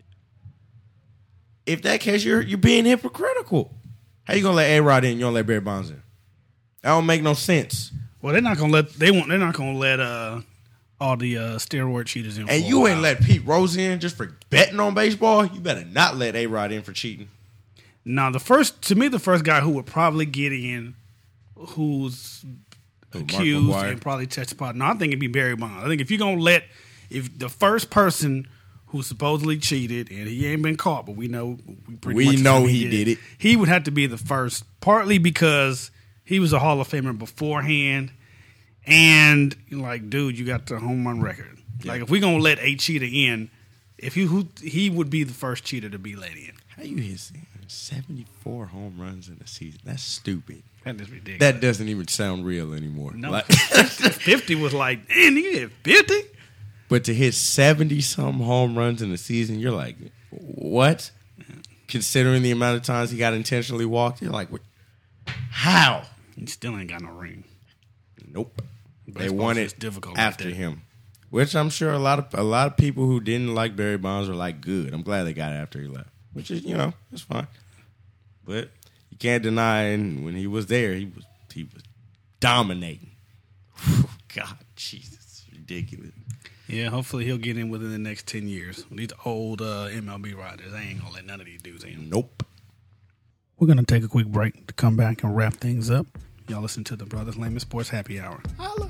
if that case you're being hypocritical. How you gonna let A-Rod in? You don't let Barry Bonds in? That don't make no sense. Well, they're not gonna let all the steroid cheaters in. And you ain't let Pete Rose in just for betting on baseball. You better not let A-Rod in for cheating. Now, the first guy who would probably get in, who's accused and probably testified. No, I think it'd be Barry Bonds. I think if the first person who supposedly cheated and he ain't been caught, but we know he did it. He would have to be the first, partly because he was a Hall of Famer beforehand. And, like, dude, you got the home run record. Yeah. Like, if we're going to let a cheater in, if he would be the first cheater to be let in. How you hit 74 home runs in a season? That's stupid. That is ridiculous. That doesn't even sound real anymore. No, Like, 50 was like, damn, he hit 50? but to hit 70-some home runs in a season, you're like, what? Considering the amount of times he got intentionally walked, you're like, what? How? He still ain't got no ring. Nope. They Baseball's won just it difficult after like that. him, which I'm sure a lot of people who didn't like Barry Bonds were like, good. I'm glad they got it after he left, which is, it's fine. But you can't deny when he was there, he was dominating. God, Jesus, ridiculous. Yeah, hopefully he'll get in within the next 10 years. These old MLB riders, they ain't going to let none of these dudes in. Nope. We're going to take a quick break to come back and wrap things up. Y'all listen to the Brothers Lehman Sports Happy Hour. Holla.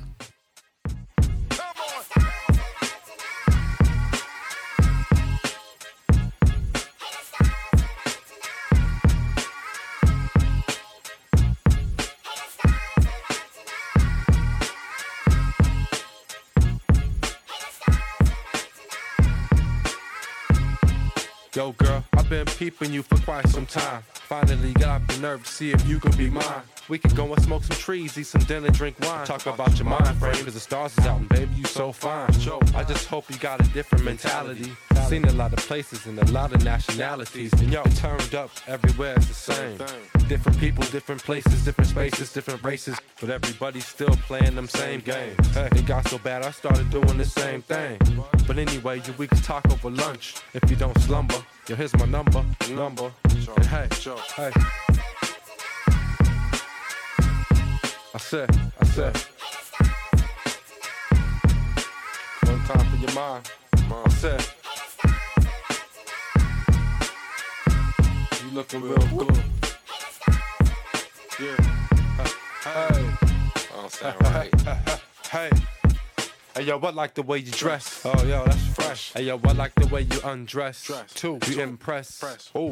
Yo, girl, I've been peeping you for quite some time. Finally got the nerve to see if you can be mine. We can go and smoke some trees, eat some dinner, drink wine. Talk about your mind frame, cause the stars is out and baby, you so fine. I just hope you got a different mentality. Seen a lot of places and a lot of nationalities. And yo, turned up, everywhere it's the same. Different people, different places, different spaces, different races. But everybody's still playing them same games. Hey, it got so bad I started doing the same thing. But anyway, we can talk over lunch if you don't slumber. Yo, here's my number. And hey, hey. I said. One time for your mind. I said. You looking real good. Yeah. Hey. I don't sound right. Hey. Hey, yo, I like the way you dress. Oh, yo, that's fresh. Hey, yo, I like the way you undress. Too. You impress. Ooh.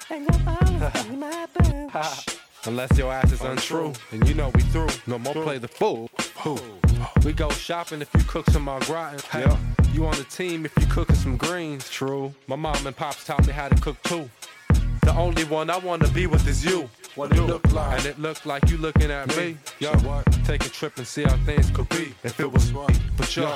Unless your ass is untrue, and you know we through. No more play the fool. We go shopping if you cook some au gratin. Hey, you on the team if you cooking some greens. True. My mom and pops taught me how to cook too. The only one I wanna be with is you. What it look like? And it looked like you looking at me. Yo, take a trip and see how things could be if it was right. But sure.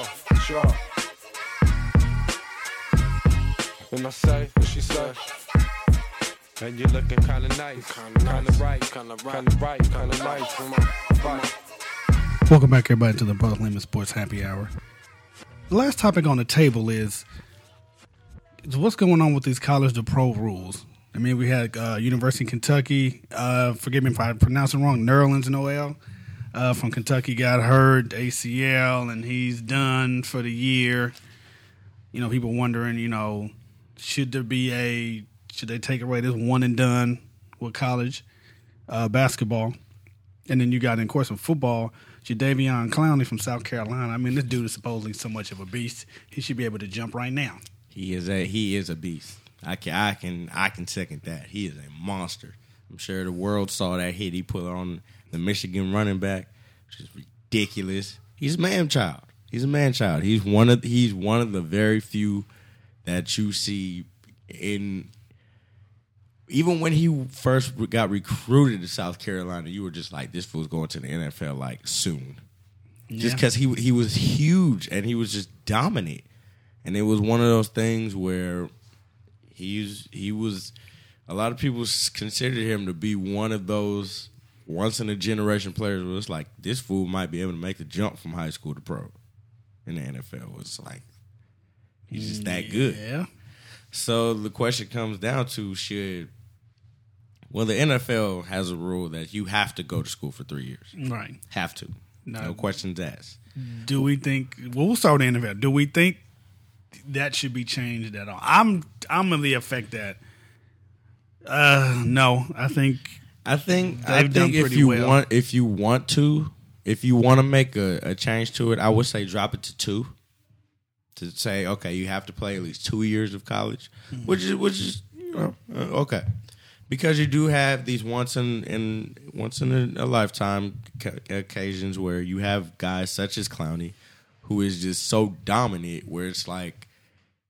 When I say what she say, and you're looking kinda nice, kinda right, kinda nice. Welcome back, everybody, to the Brothers Lehman Sports Happy Hour. The last topic on the table is what's going on with these college to pro rules. I mean, we had University of Kentucky, forgive me if I pronounce it wrong, Nerlens Noel from Kentucky got hurt, ACL, and he's done for the year. You know, people wondering, should they take away this one and done with college basketball? And then you got, in course, of football, Jadeveon Clowney from South Carolina. I mean, this dude is supposedly so much of a beast. He should be able to jump right now. He is a beast. I can second that. He is a monster. I'm sure the world saw that hit he put on the Michigan running back, which is ridiculous. He's a man child. He's one of the very few that you see in. Even when he first got recruited to South Carolina, you were just like, this fool's going to the NFL like soon. Yeah. Just because he was huge and he was just dominant. And it was one of those things where he was a lot of people considered him to be one of those once-in-a-generation players where it's like, this fool might be able to make the jump from high school to pro in the NFL. It's like, he's just that good. Yeah. So the question comes down to the NFL has a rule that you have to go to school for 3 years. Right. Have to. No questions asked. Do we think, we'll start with the NFL. Do we think that should be changed at all? I'm of the effect that, no, I think if you want to make a change to it, I would say drop it to 2. To say, okay, you have to play at least 2 years of college, which is okay, because you do have these once in a lifetime occasions where you have guys such as Clowney, who is just so dominant, where it's like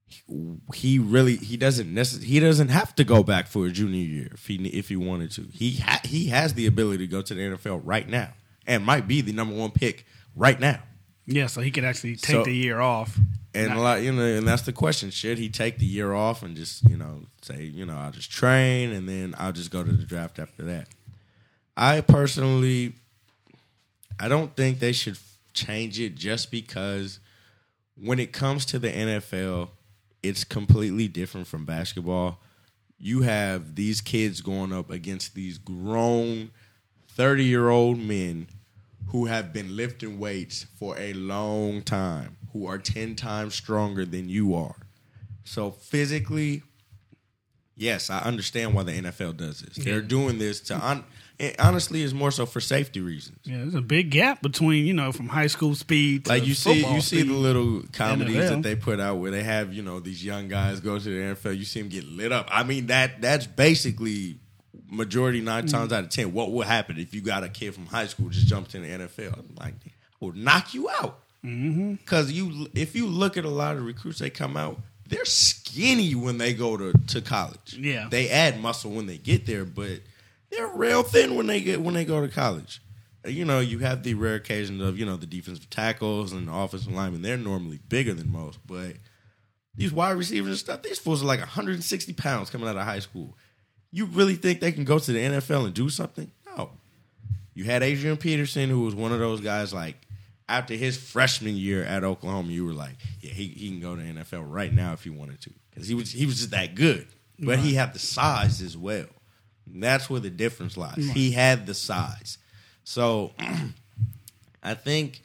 he doesn't have to go back for a junior year if he wanted to. He has the ability to go to the NFL right now and might be the number 1 pick right now. Yeah, so he could actually take the year off. And and that's the question: should he take the year off and just say I'll just train and then I'll just go to the draft after that? I personally, I don't think they should change it just because when it comes to the NFL, it's completely different from basketball. You have these kids going up against these grown 30-year-old men who have been lifting weights for a long time, who are 10 times stronger than you are. So physically, yes, I understand why the NFL does this. They're doing this to honestly, it's more so for safety reasons. Yeah, there's a big gap between, from high school speed to you football see the little comedies NFL. that they put out where they have, these young guys go to the NFL, you see them get lit up. I mean, that's basically majority 9 times out of 10 what will happen if you got a kid from high school just jumps in the NFL. I'm like, I will knock you out. Because if you look at a lot of recruits that come out, they're skinny when they go to college. Yeah. They add muscle when they get there, but they're real thin when they go to college. You have the rare occasion of, the defensive tackles and the offensive linemen. They're normally bigger than most, but these wide receivers and stuff, these fools are like 160 pounds coming out of high school. You really think they can go to the NFL and do something? No. You had Adrian Peterson, who was one of those guys, like, after his freshman year at Oklahoma, you were like, yeah, he can go to the NFL right now if he wanted to. Because he was just that good. But he had the size as well. And that's where the difference lies. Right. He had the size. So I think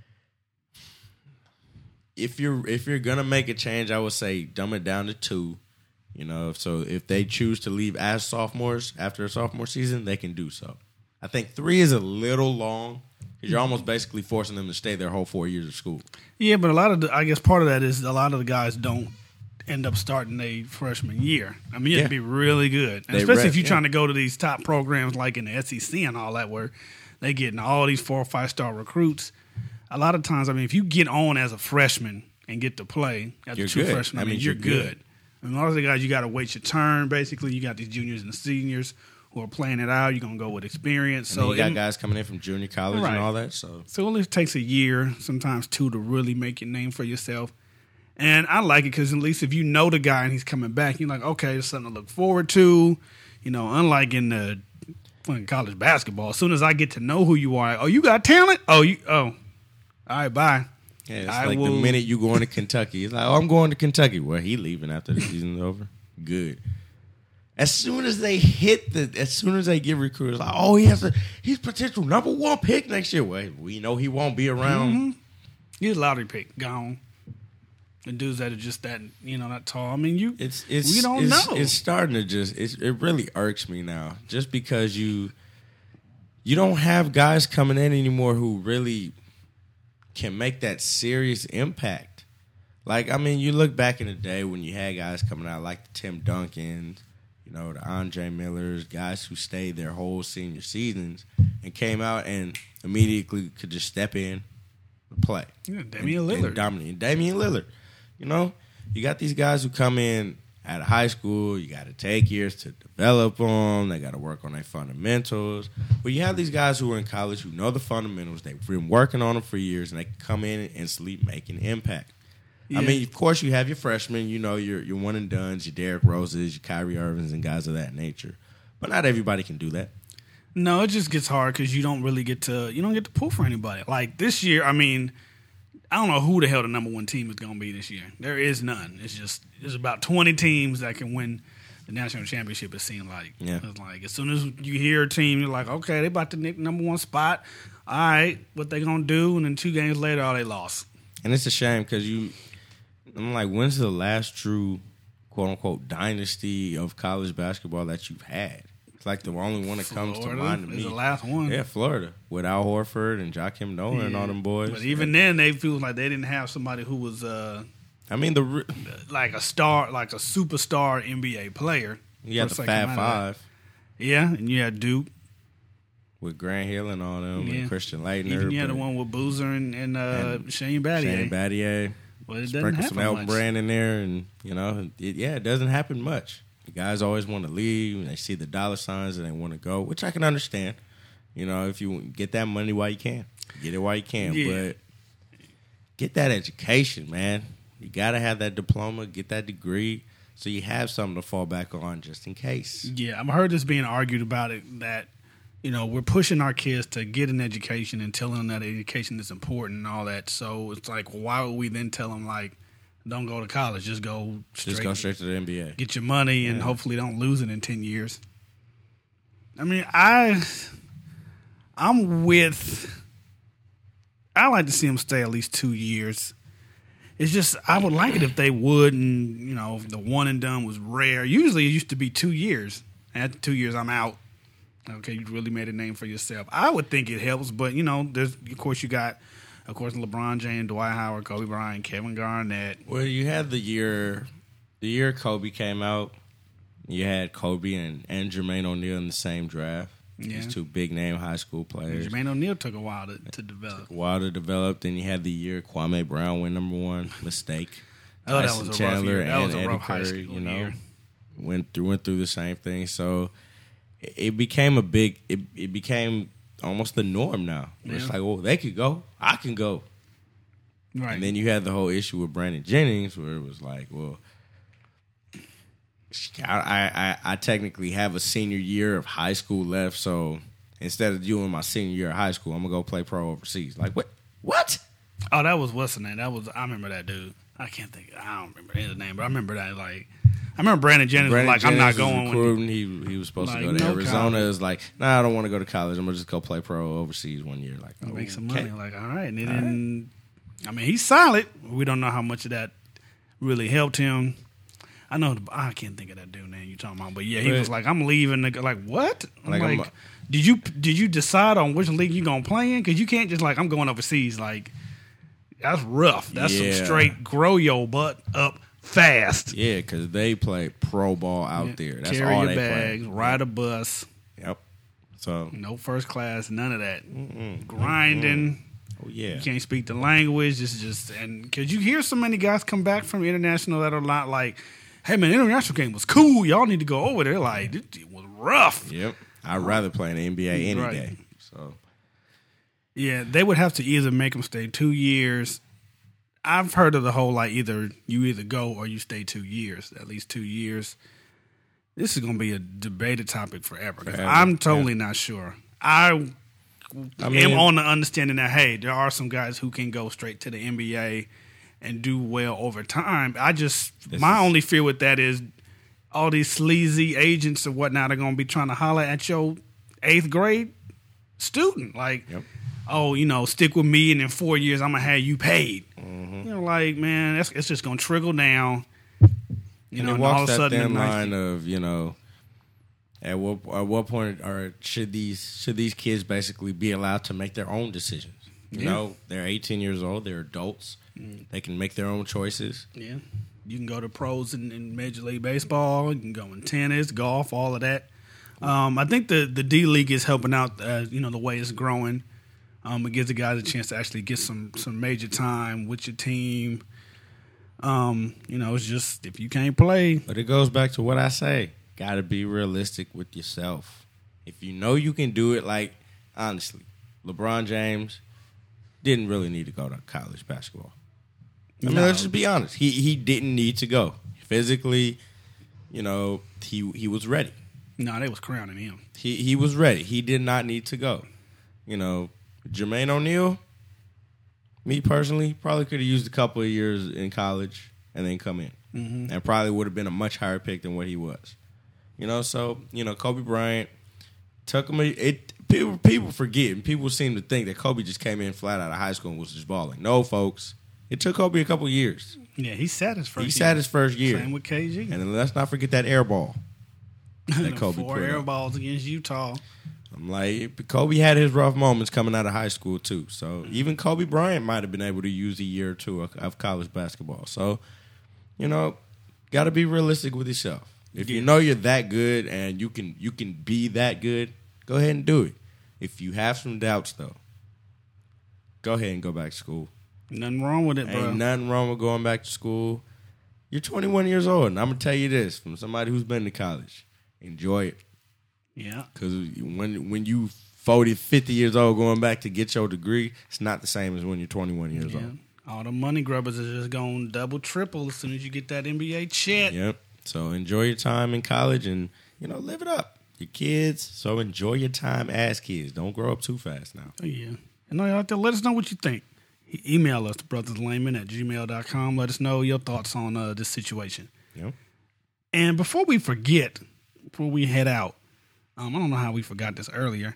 if you're gonna make a change, I would say dumb it down to 2. So if they choose to leave as sophomores after a sophomore season, they can do so. I think 3 is a little long because you're almost basically forcing them to stay their whole 4 years of school. Yeah, but I guess part of that is a lot of the guys don't end up starting their freshman year. I mean, you have to be really good, and especially if you're trying to go to these top programs like in the SEC and all that, where they getting all these 4 or 5-star recruits. A lot of times, I mean, if you get on as a freshman and get to play as a true freshman, I mean, you're good. And a lot of the guys, you got to wait your turn. Basically, you got these juniors and seniors who are playing it out. You're going to go with experience. And so you got guys coming in from junior college and all that. So it only takes a year, sometimes 2, to really make your name for yourself. And I like it because at least if you know the guy and he's coming back, you're like, okay, there's something to look forward to. Unlike in the college basketball, as soon as I get to know who you are, you got talent? All right, bye. Yeah, it's the minute you going to Kentucky. It's like, I'm going to Kentucky. Well, he leaving after the season's over. Good. As soon as they get recruiters, like, he's potential number 1 pick next year. Well, we know he won't be around. Mm-hmm. He's a lottery pick, gone. The dudes that are just that, not tall. I mean, we don't know. It's starting to it really irks me now, just because you don't have guys coming in anymore who really can make that serious impact. Like, I mean, you look back in the day when you had guys coming out like the Tim Duncans, the Andre Millers, guys who stayed their whole senior seasons and came out and immediately could just step in and play. Yeah, Damian Lillard. And dominate. Damian Lillard. You got these guys who come in out of high school. You got to take years to develop them. They got to work on their fundamentals. But you have these guys who are in college who know the fundamentals. They've been working on them for years, and they can come in and instantly make an impact. Yeah. I mean, of course, you have your freshmen. Your one and dones, your Derrick Roses, your Kyrie Irvings, and guys of that nature. But not everybody can do that. No, it just gets hard because you don't get to pull for anybody. Like this year, I mean, I don't know who the hell the number 1 team is going to be this year. There is none. There's about 20 teams that can win the national championship, it seems like. Yeah. It's like as soon as you hear a team, you're like, okay, they about to nick number 1 spot. All right, what they going to do? And then 2 games later, they lost. And it's a shame because I'm like, when's the last true, quote-unquote, dynasty of college basketball that you've had? It's like the only one that comes to mind to me. Is the last one. Yeah, Florida. With Al Horford and Joakim Noah and all them boys. But even then, they feel like they didn't have somebody who was like a star, like a superstar NBA player. You had the Fab Five. Yeah, and you had Duke. With Grant Hill and all them, and Christian Laettner. Even you had the one with Boozer and Shane Battier. Shane Battier. Well, it doesn't Sprinkle happen some Elton much. Brand in there, and it doesn't happen much. The guys always want to leave, and they see the dollar signs and they want to go, which I can understand. If you get that money while you can, get it while you can. Yeah. But get that education, man. You got to have that diploma, get that degree, so you have something to fall back on just in case. Yeah, I've heard this being argued about it that, we're pushing our kids to get an education and telling them that education is important and all that. So it's like, why would we then tell them, like, don't go to college, just go straight to the NBA. Get your money and hopefully don't lose it in 10 years. I mean, I like to see them stay at least 2 years. It's just, I would like it if they would, and, if the one and done was rare. Usually it used to be 2 years. After 2 years, I'm out. Okay, you really made a name for yourself. I would think it helps, but, there's, of course, LeBron James, Dwight Howard, Kobe Bryant, Kevin Garnett. Well, you had the year Kobe came out, you had Kobe and Jermaine O'Neal in the same draft. Yeah. These two big-name high school players. Jermaine O'Neal took a while to develop. Then you had the year Kwame Brown went number one. Mistake. Oh, that Tyson was a Chandler rough year. That and was a Eddie rough high Curry, school year. went through the same thing. So it became it became almost the norm now. Yeah. It's like, well, they could go, I can go. Right. And then you had the whole issue with Brandon Jennings, where it was like, well, I technically have a senior year of high school left, so instead of doing my senior year of high school, I'm gonna go play pro overseas. Like, what? Oh, that was what's the name? I remember that dude. I don't remember his name, but I remember that. Like, I remember Brandon Jennings was like, I'm not going. Recruiting. He was supposed to go to Arizona. It was like, nah, I don't want to go to college. I'm gonna just go play pro overseas 1 year. Like, make some money. Like, all right. And then, I mean, he's solid. We don't know how much of that really helped him. I can't think of that dude name you talking about, but yeah, he was like, I'm leaving. Like, what? Did you decide on which league you gonna play in? Because you can't just I'm going overseas. Like, that's rough. That's some straight grow your butt up fast. Yeah, because they play pro ball out there. That's Carry all your they bags, play. ride a bus. Yep. So no first class, none of that. Grinding. Oh yeah. You can't speak the language. It's just because you hear so many guys come back from international that are not like, hey man, international game was cool. Y'all need to go over there. Like, it was rough. Yep. I'd rather play in the NBA any Right. day. So yeah, they would have to either make them stay 2 years. I've heard of the whole either go or you stay 2 years, at least 2 years. This is going to be a debated topic forever. I'm totally not sure. I am on the understanding that, hey, there are some guys who can go straight to the NBA and do well over time. My only fear with that is all these sleazy agents and whatnot are going to be trying to holler at your 8th grade student. Like, stick with me and in 4 years I'm going to have you paid. Like, man, it's just going to trickle down. And all of a sudden, that thin line of, at what point should these kids basically be allowed to make their own decisions? They're 18 years old. They're adults. They can make their own choices. Yeah, you can go to pros in Major League Baseball. You can go in tennis, golf, all of that. I think the D League is helping out. The way it's growing. It gives the guys a chance to actually get some major time with your team. It's just if you can't play. But it goes back to what I say. Got to be realistic with yourself. If you know you can do it, like, honestly, LeBron James didn't really need to go to college basketball. Let's just be honest. He didn't need to go. Physically, he was ready. No, they was crowning him. He was ready. He did not need to go. Jermaine O'Neal, me personally, probably could have used a couple of years in college and then come in. Mm-hmm. And probably would have been a much higher pick than what he was. Kobe Bryant took him. People forget, and people seem to think that Kobe just came in flat out of high school and was just balling. No, folks. It took Kobe a couple of years. Yeah, he sat his first year. He sat his first year. Same with KG. And then let's not forget that air ball that Kobe 4 put air up. balls against Utah. I'm like, Kobe had his rough moments coming out of high school, too. So even Kobe Bryant might have been able to use a year or two of college basketball. So, got to be realistic with yourself. If you know you're that good and you can be that good, go ahead and do it. If you have some doubts, though, go ahead and go back to school. Nothing wrong with it, bro. Ain't nothing wrong with going back to school. You're 21 years old, and I'm going to tell you this from somebody who's been to college. Enjoy it. Yeah. Because when you 40, 50 years old going back to get your degree, it's not the same as when you're 21 years old. All the money grubbers are just going double, triple as soon as you get that NBA check. Yep. So enjoy your time in college and, live it up. Your kids, so enjoy your time as kids. Don't grow up too fast now. Oh, yeah. And out there, let us know what you think. Email us, brotherslayman@gmail.com. Let us know your thoughts on this situation. Yep. And before we forget, before we head out, I don't know how we forgot this earlier.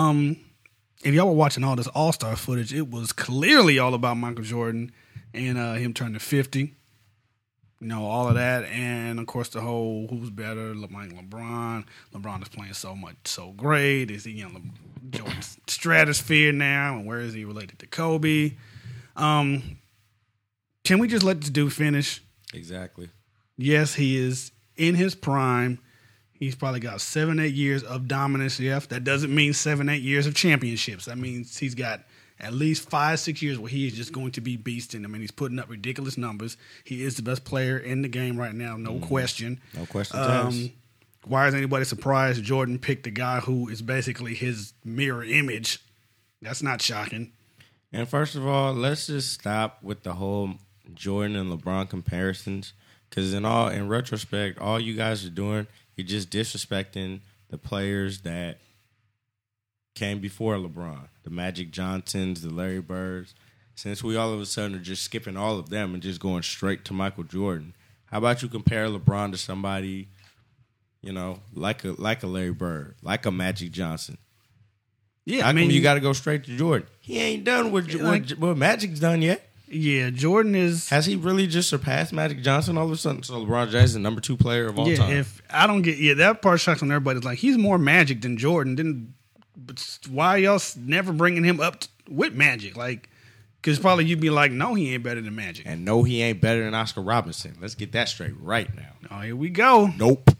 If y'all were watching all this All-Star footage, it was clearly all about Michael Jordan and him turning 50. All of that. And, of course, the whole who's better, LeBron. LeBron is playing so great. Is he in Jordan's stratosphere now? And where is he related to Kobe? Can we just let this dude finish? Exactly. Yes, he is in his prime. He's probably got 7-8 years of dominance. Yes, that doesn't mean 7-8 years of championships. That means he's got at least 5-6 years where he is just going to be beasting. I mean, he's putting up ridiculous numbers. He is the best player in the game right now, no question. No question. Why is anybody surprised Jordan picked a guy who is basically his mirror image? That's not shocking. And first of all, let's just stop with the whole Jordan and LeBron comparisons. Because in retrospect, all you guys are doing, you're just disrespecting the players that came before LeBron. The Magic Johnsons, the Larry Birds. Since we all of a sudden are just skipping all of them and just going straight to Michael Jordan, how about you compare LeBron to somebody, like a Larry Bird, like a Magic Johnson? Yeah, How come you got to go straight to Jordan? He ain't done what Magic's done yet. Yeah, Jordan is. Has he really just surpassed Magic Johnson all of a sudden? So LeBron James is the number 2 player of all time. If I don't get that part shocks on everybody. It's like he's more Magic than Jordan. But why y'all never bringing him up with Magic? Because probably you'd be like, no, he ain't better than Magic, and no, he ain't better than Oscar Robertson. Let's get that straight right now. Oh, here we go. Nope.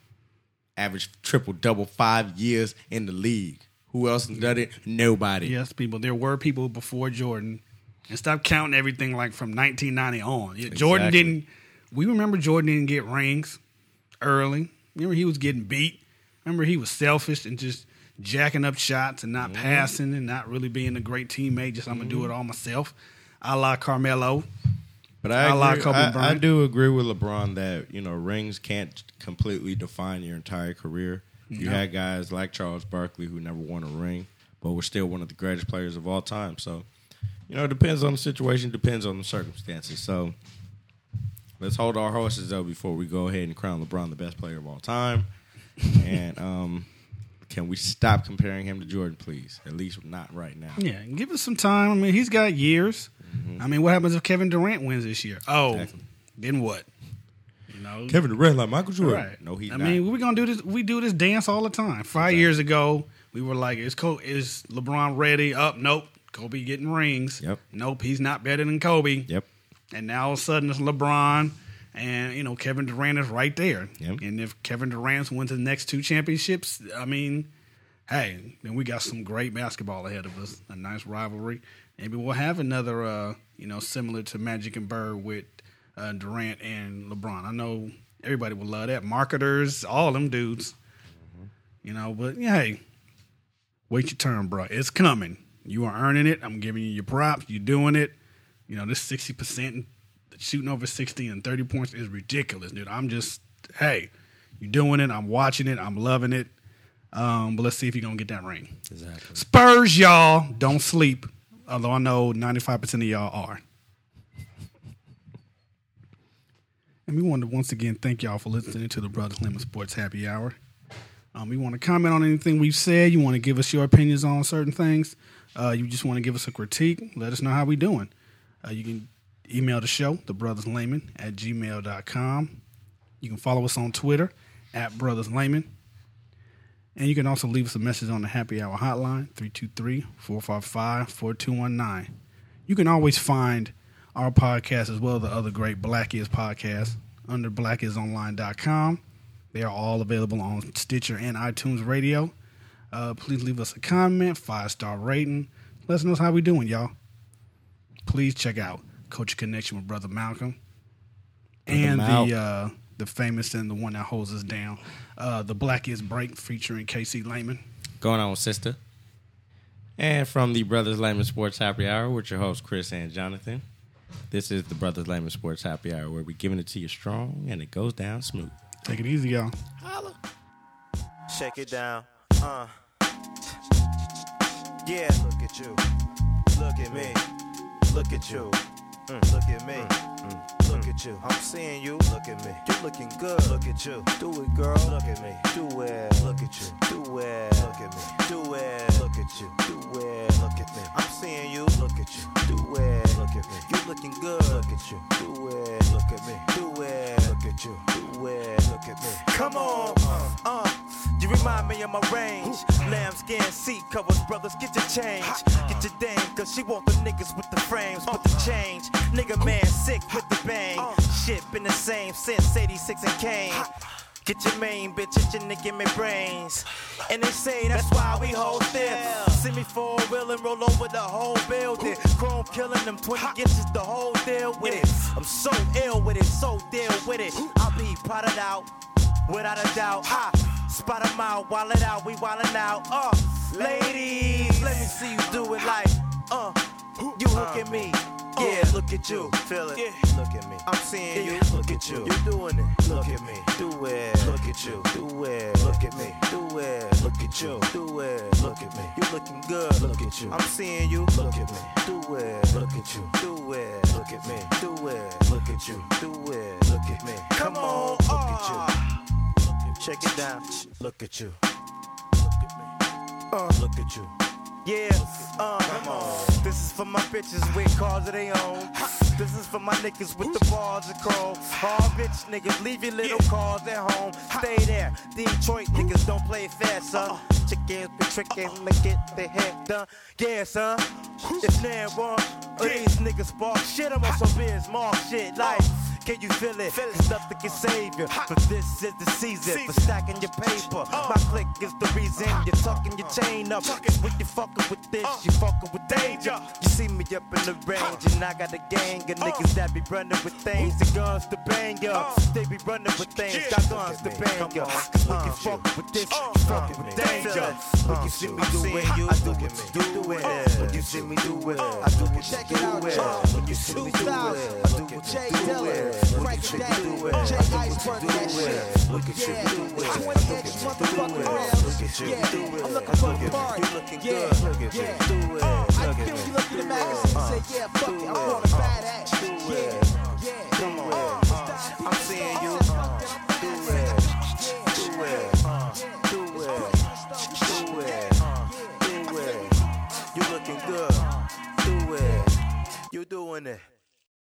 Average triple-double 5 years in the league. Who else has done it? Nobody. Yes, people. There were people before Jordan. And stop counting everything from 1990 on. Yeah, Jordan exactly. didn't. We remember Jordan didn't get rings early. Remember he was getting beat. Remember he was selfish and just jacking up shots and not passing and not really being a great teammate. Just I'm gonna do it all myself, a la Carmelo. But I do agree with LeBron that rings can't completely define your entire career. You had guys like Charles Barkley who never won a ring, but were still one of the greatest players of all time. So, it depends on the situation, depends on the circumstances. So, let's hold our horses, though, before we go ahead and crown LeBron the best player of all time. And can we stop comparing him to Jordan, please? At least not right now. Yeah, give us some time. I mean, he's got years. I mean, what happens if Kevin Durant wins this year? Oh, exactly. Then what? Kevin Durant like Michael Jordan. Right. No, he's not. I mean, we're going to do this. We do this dance all the time. 5 years ago, we were like, is LeBron ready? Nope. Kobe getting rings. Yep. Nope, he's not better than Kobe. Yep. And now all of a sudden it's LeBron, and Kevin Durant is right there. Yep. And if Kevin Durant wins the next 2 championships, I mean, hey, then we got some great basketball ahead of us. A nice rivalry. Maybe we'll have another, similar to Magic and Bird with Durant and LeBron. I know everybody would love that. Marketers, all them dudes. But hey, wait your turn, bro. It's coming. You are earning it. I'm giving you your props. You're doing it. This 60%, shooting over 60 and 30 points is ridiculous, dude. Hey, you're doing it. I'm watching it. I'm loving it. But let's see if you're going to get that ring. Exactly. Spurs, y'all, don't sleep. Although I know 95% of y'all are. And we want to once again thank y'all for listening to the Brothers Layman Sports Happy Hour. You want to comment on anything we've said. You want to give us your opinions on certain things. You just want to give us a critique. Let us know how we doing. You can email the show, thebrotherslayman@gmail.com. You can follow us on Twitter @BrothersLayman. And you can also leave us a message on the Happy Hour hotline, 323-455-4219. You can always find our podcast as well as the other great Black Is podcasts under blackisonline.com. They are all available on Stitcher and iTunes Radio. Please leave us a comment, 5-star rating. Let us know how we doing, y'all. please check out Culture Connection with Brother Malcolm. Brother And Mal. the famous and the one that holds us down, The Black is Break featuring KC Lehman. Going on, sister. And from the Brothers Layman Sports Happy Hour with your hosts, Chris and Jonathan. This is the Brothers Layman Sports Happy Hour where we're giving it to you strong and it goes down smooth. Take it easy, y'all. Shake it down. Yeah, look at you. Look at me. Look at you. Look at me. Look at you. I'm seeing you. Look at me. You're looking good. Look at you. Do it, girl. Look at me. Do it. Look at you. Do it. Look at me. Do it. Look at you. Do it. Look at me. I'm seeing you. Look at you. Do it. Look at me. You're looking good. Look at you. Do it. Look at me. Do it. Look at you. Do it. Look at me. Come on. You remind me of my range. Lambskin seat covers, brothers, get your change. Get your dame, cause she want the niggas with the frames, with the change. Nigga man sick with the bang. Shit been the same since 86 and Kane. Get your main bitch, itching to give me brains. And they say that's why we hold still. See me four-wheel and roll over the whole building. Chrome killing them 20 inches, the whole deal with it. I'm so ill with it, so deal with it. I'll be potted out, without a doubt. Spot 'em out, wall it out, we wildin' out. Ladies, let me see you do it like, you hook at me. Yeah, look at you, feel it. Look at me, I'm seeing you. Look at you, you doing it. Look at me, do it. Look at you, do it. Look at me, do it. Look at you, do it. Look at me, you looking good. Look at you, I'm seeing you. Look at me, do it. Look at you, do it. Look at me, do it. Look at you, do it. Look at me, come on, look at you. Check it down. Look at you. Look at me. Look at you. Yeah. Come on. This is for my bitches with cars of their own. This is for my niggas with the bars of chrome. All bitch niggas, leave your little cars at home. Stay there. Detroit niggas don't play fair, son. Chickens be tricking to get their head done. Yeah, son. If man want, these niggas spark shit. I'm on some biz mark shit like. Can you feel it? Cause nothing can save you. But this is the season for stacking your paper. My click is the reason you're tucking your chain up. Cause when you fucking with this, you fucking with danger. You see me up in the range and I got a gang of niggas that be running with things and guns to bang ya. They be running with things, got guns to bang ya. Cause when you fucking with this, you fucking with danger. When you see me do it, I do what you do it. When you see me do it, I do what you do it. When you see me do it, I do what you do it. Frank Day, Jay Iceberg, that shit. Look at you, do it. 20 extra motherfucking rounds. Yeah, I'm looking for a party. Yeah, yeah. I feel you look at the magazine and say, yeah, fuck it, I'm on a badass. Yeah.